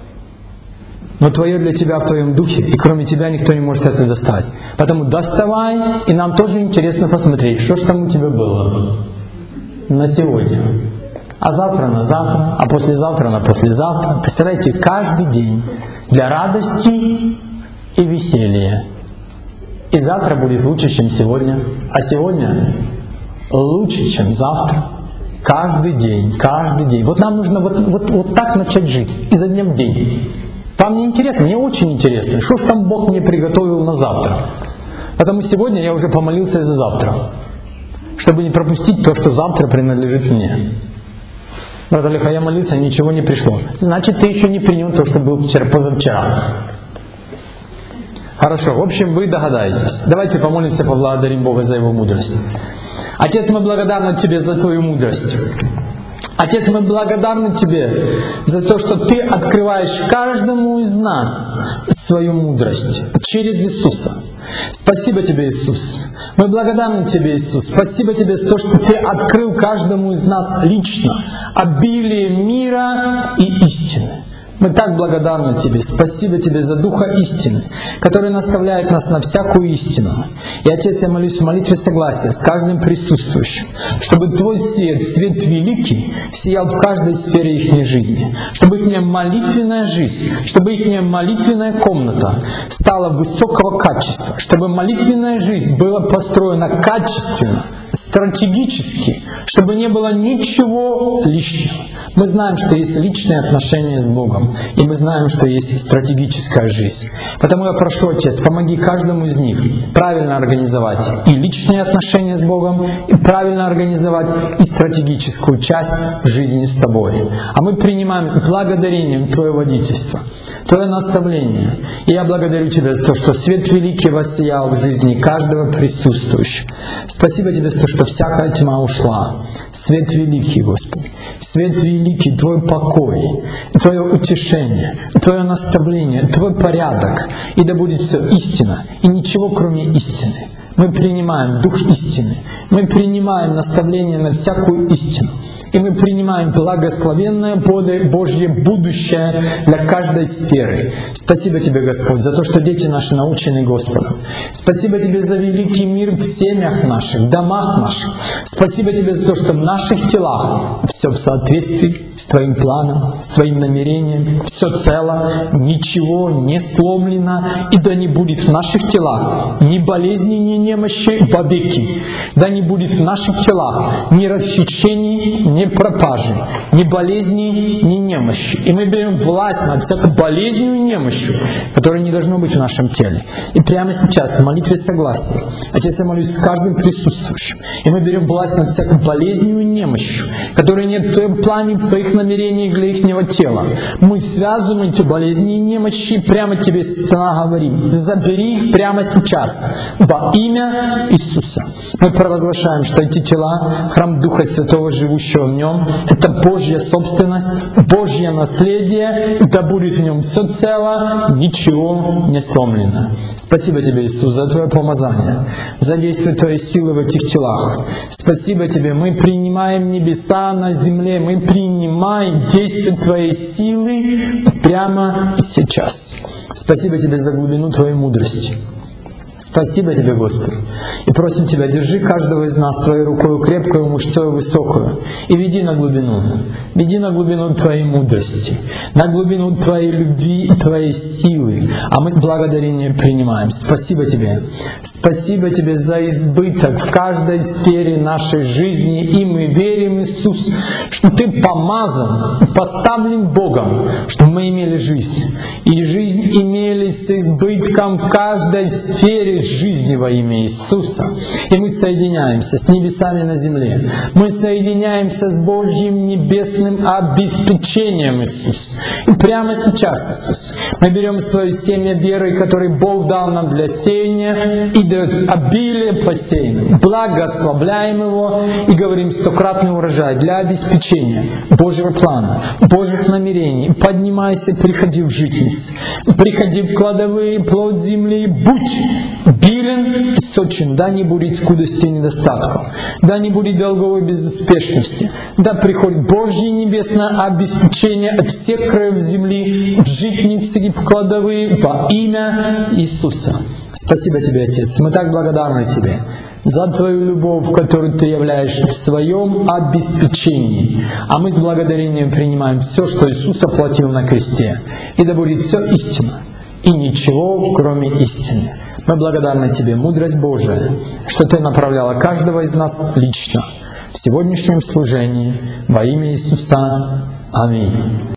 Но твое для тебя в твоем духе, и кроме тебя никто не может это достать. Поэтому доставай, и нам тоже интересно посмотреть, что же там у тебя было на сегодня. А завтра на завтра, а послезавтра на послезавтра. Представляете, каждый день для радости и веселья. И завтра будет лучше, чем сегодня, а сегодня лучше, чем завтра. Каждый день, каждый день. Вот нам нужно вот так начать жить, изо дня в день. Вам не интересно? Мне очень интересно. Что ж там Бог мне приготовил на завтра? Потому сегодня я уже помолился за завтра, чтобы не пропустить то, что завтра принадлежит мне. Брат Олег, а я молился, ничего не пришло. Значит, ты еще не принял то, что было позавчера. Хорошо, в общем, вы догадаетесь. Давайте помолимся, поблагодарим Бога за Его мудрость. Отец, мы благодарны Тебе за Твою мудрость. Отец, мы благодарны Тебе за то, что Ты открываешь каждому из нас свою мудрость через Иисуса. Спасибо Тебе, Иисус. Мы благодарны Тебе, Иисус. Спасибо Тебе за то, что Ты открыл каждому из нас лично обилие мира и истины. Мы так благодарны Тебе. Спасибо Тебе за Духа истины, который наставляет нас на всякую истину. И, Отец, я молюсь в молитве согласия с каждым присутствующим, чтобы Твой свет, свет великий, сиял в каждой сфере их жизни. Чтобы их молитвенная жизнь, чтобы их молитвенная комната стала высокого качества. Чтобы молитвенная жизнь была построена качественно, стратегически, чтобы не было ничего лишнего. Мы знаем, что есть личные отношения с Богом, и мы знаем, что есть стратегическая жизнь. Поэтому я прошу, Отец, помоги каждому из них правильно организовать и личные отношения с Богом, и правильно организовать и стратегическую часть в жизни с Тобой. А мы принимаем с благодарением Твое водительство, Твое наставление. И я благодарю Тебя за то, что свет великий воссиял в жизни каждого присутствующего. Спасибо Тебе за то, что всякая тьма ушла. Свет великий, Господи. Свет великий, Твой покой, Твое утешение, Твое наставление, Твой порядок. И да будет все истина, и ничего кроме истины. Мы принимаем Дух истины, мы принимаем наставление на всякую истину. И мы принимаем благословенное Божье будущее для каждой сферы. Спасибо Тебе, Господь, за то, что дети наши научены Господом. Спасибо Тебе за великий мир в семьях наших, в домах наших. Спасибо Тебе за то, что в наших телах все в соответствии с Твоим планом, с Твоим намерением, все цело, ничего не сломлено, и да не будет в наших телах ни болезни, ни немощи вовеки. Да не будет в наших телах ни расхищений, ни пропажи, ни болезни, ни немощи. И мы берем власть над всякой болезнью и немощью, которой не должно быть в нашем теле. И прямо сейчас в молитве согласия, Отец, я молюсь с каждым присутствующим. И мы берем власть над всякой болезнью и немощью, которой нет в Твоем плане, в Твоих намерениях для ихнего тела. Мы связываем эти болезни и немощи и прямо Тебе говорим: забери их прямо сейчас во имя Иисуса. Мы провозглашаем, что эти тела, храм Духа Святого, живущего в нем, это Божья собственность, Божье наследие, и да будет в нем все цело, ничего не сломлено. Спасибо Тебе, Иисус, за Твое помазание, за действие Твоей силы в этих телах. Спасибо Тебе, мы принимаем небеса на земле, мы принимаем действие Твоей силы прямо сейчас. Спасибо Тебе за глубину Твоей мудрости. Спасибо Тебе, Господи. И просим Тебя, держи каждого из нас Твоей рукой крепкую, мужцою высокую, и веди на глубину. Веди на глубину Твоей мудрости, на глубину Твоей любви и Твоей силы. А мы с благодарением принимаем. Спасибо Тебе. Спасибо Тебе за избыток в каждой сфере нашей жизни. И мы верим, Иисус, что Ты помазан, поставлен Богом, чтобы мы имели жизнь. И жизнь имели с избытком в каждой сфере жизни во имя Иисуса. И мы соединяемся с небесами на земле. Мы соединяемся с Божьим небесным обеспечением, Иисус. И прямо сейчас, Иисус, мы берем свое семя веры, которое Бог дал нам для сеяния, и дает обилие посеянным. Благословляем его и говорим: стократный урожай для обеспечения Божьего плана, Божьих намерений. Поднимайся, приходи в житницы, приходи в кладовые, плод земли, будь билен и сочен, да не будет скудости и недостатков, да не будет долговой безуспешности, да приходит Божье небесное обеспечение от всех краев земли в житницы и в кладовые во имя Иисуса. Спасибо Тебе, Отец, мы так благодарны Тебе за Твою любовь, которую Ты являешь в Своем обеспечении. А мы с благодарением принимаем все, что Иисус оплатил на кресте. И да будет все истина, и ничего, кроме истины. Мы благодарны Тебе, мудрость Божия, что Ты направляла каждого из нас лично в сегодняшнем служении во имя Иисуса. Аминь.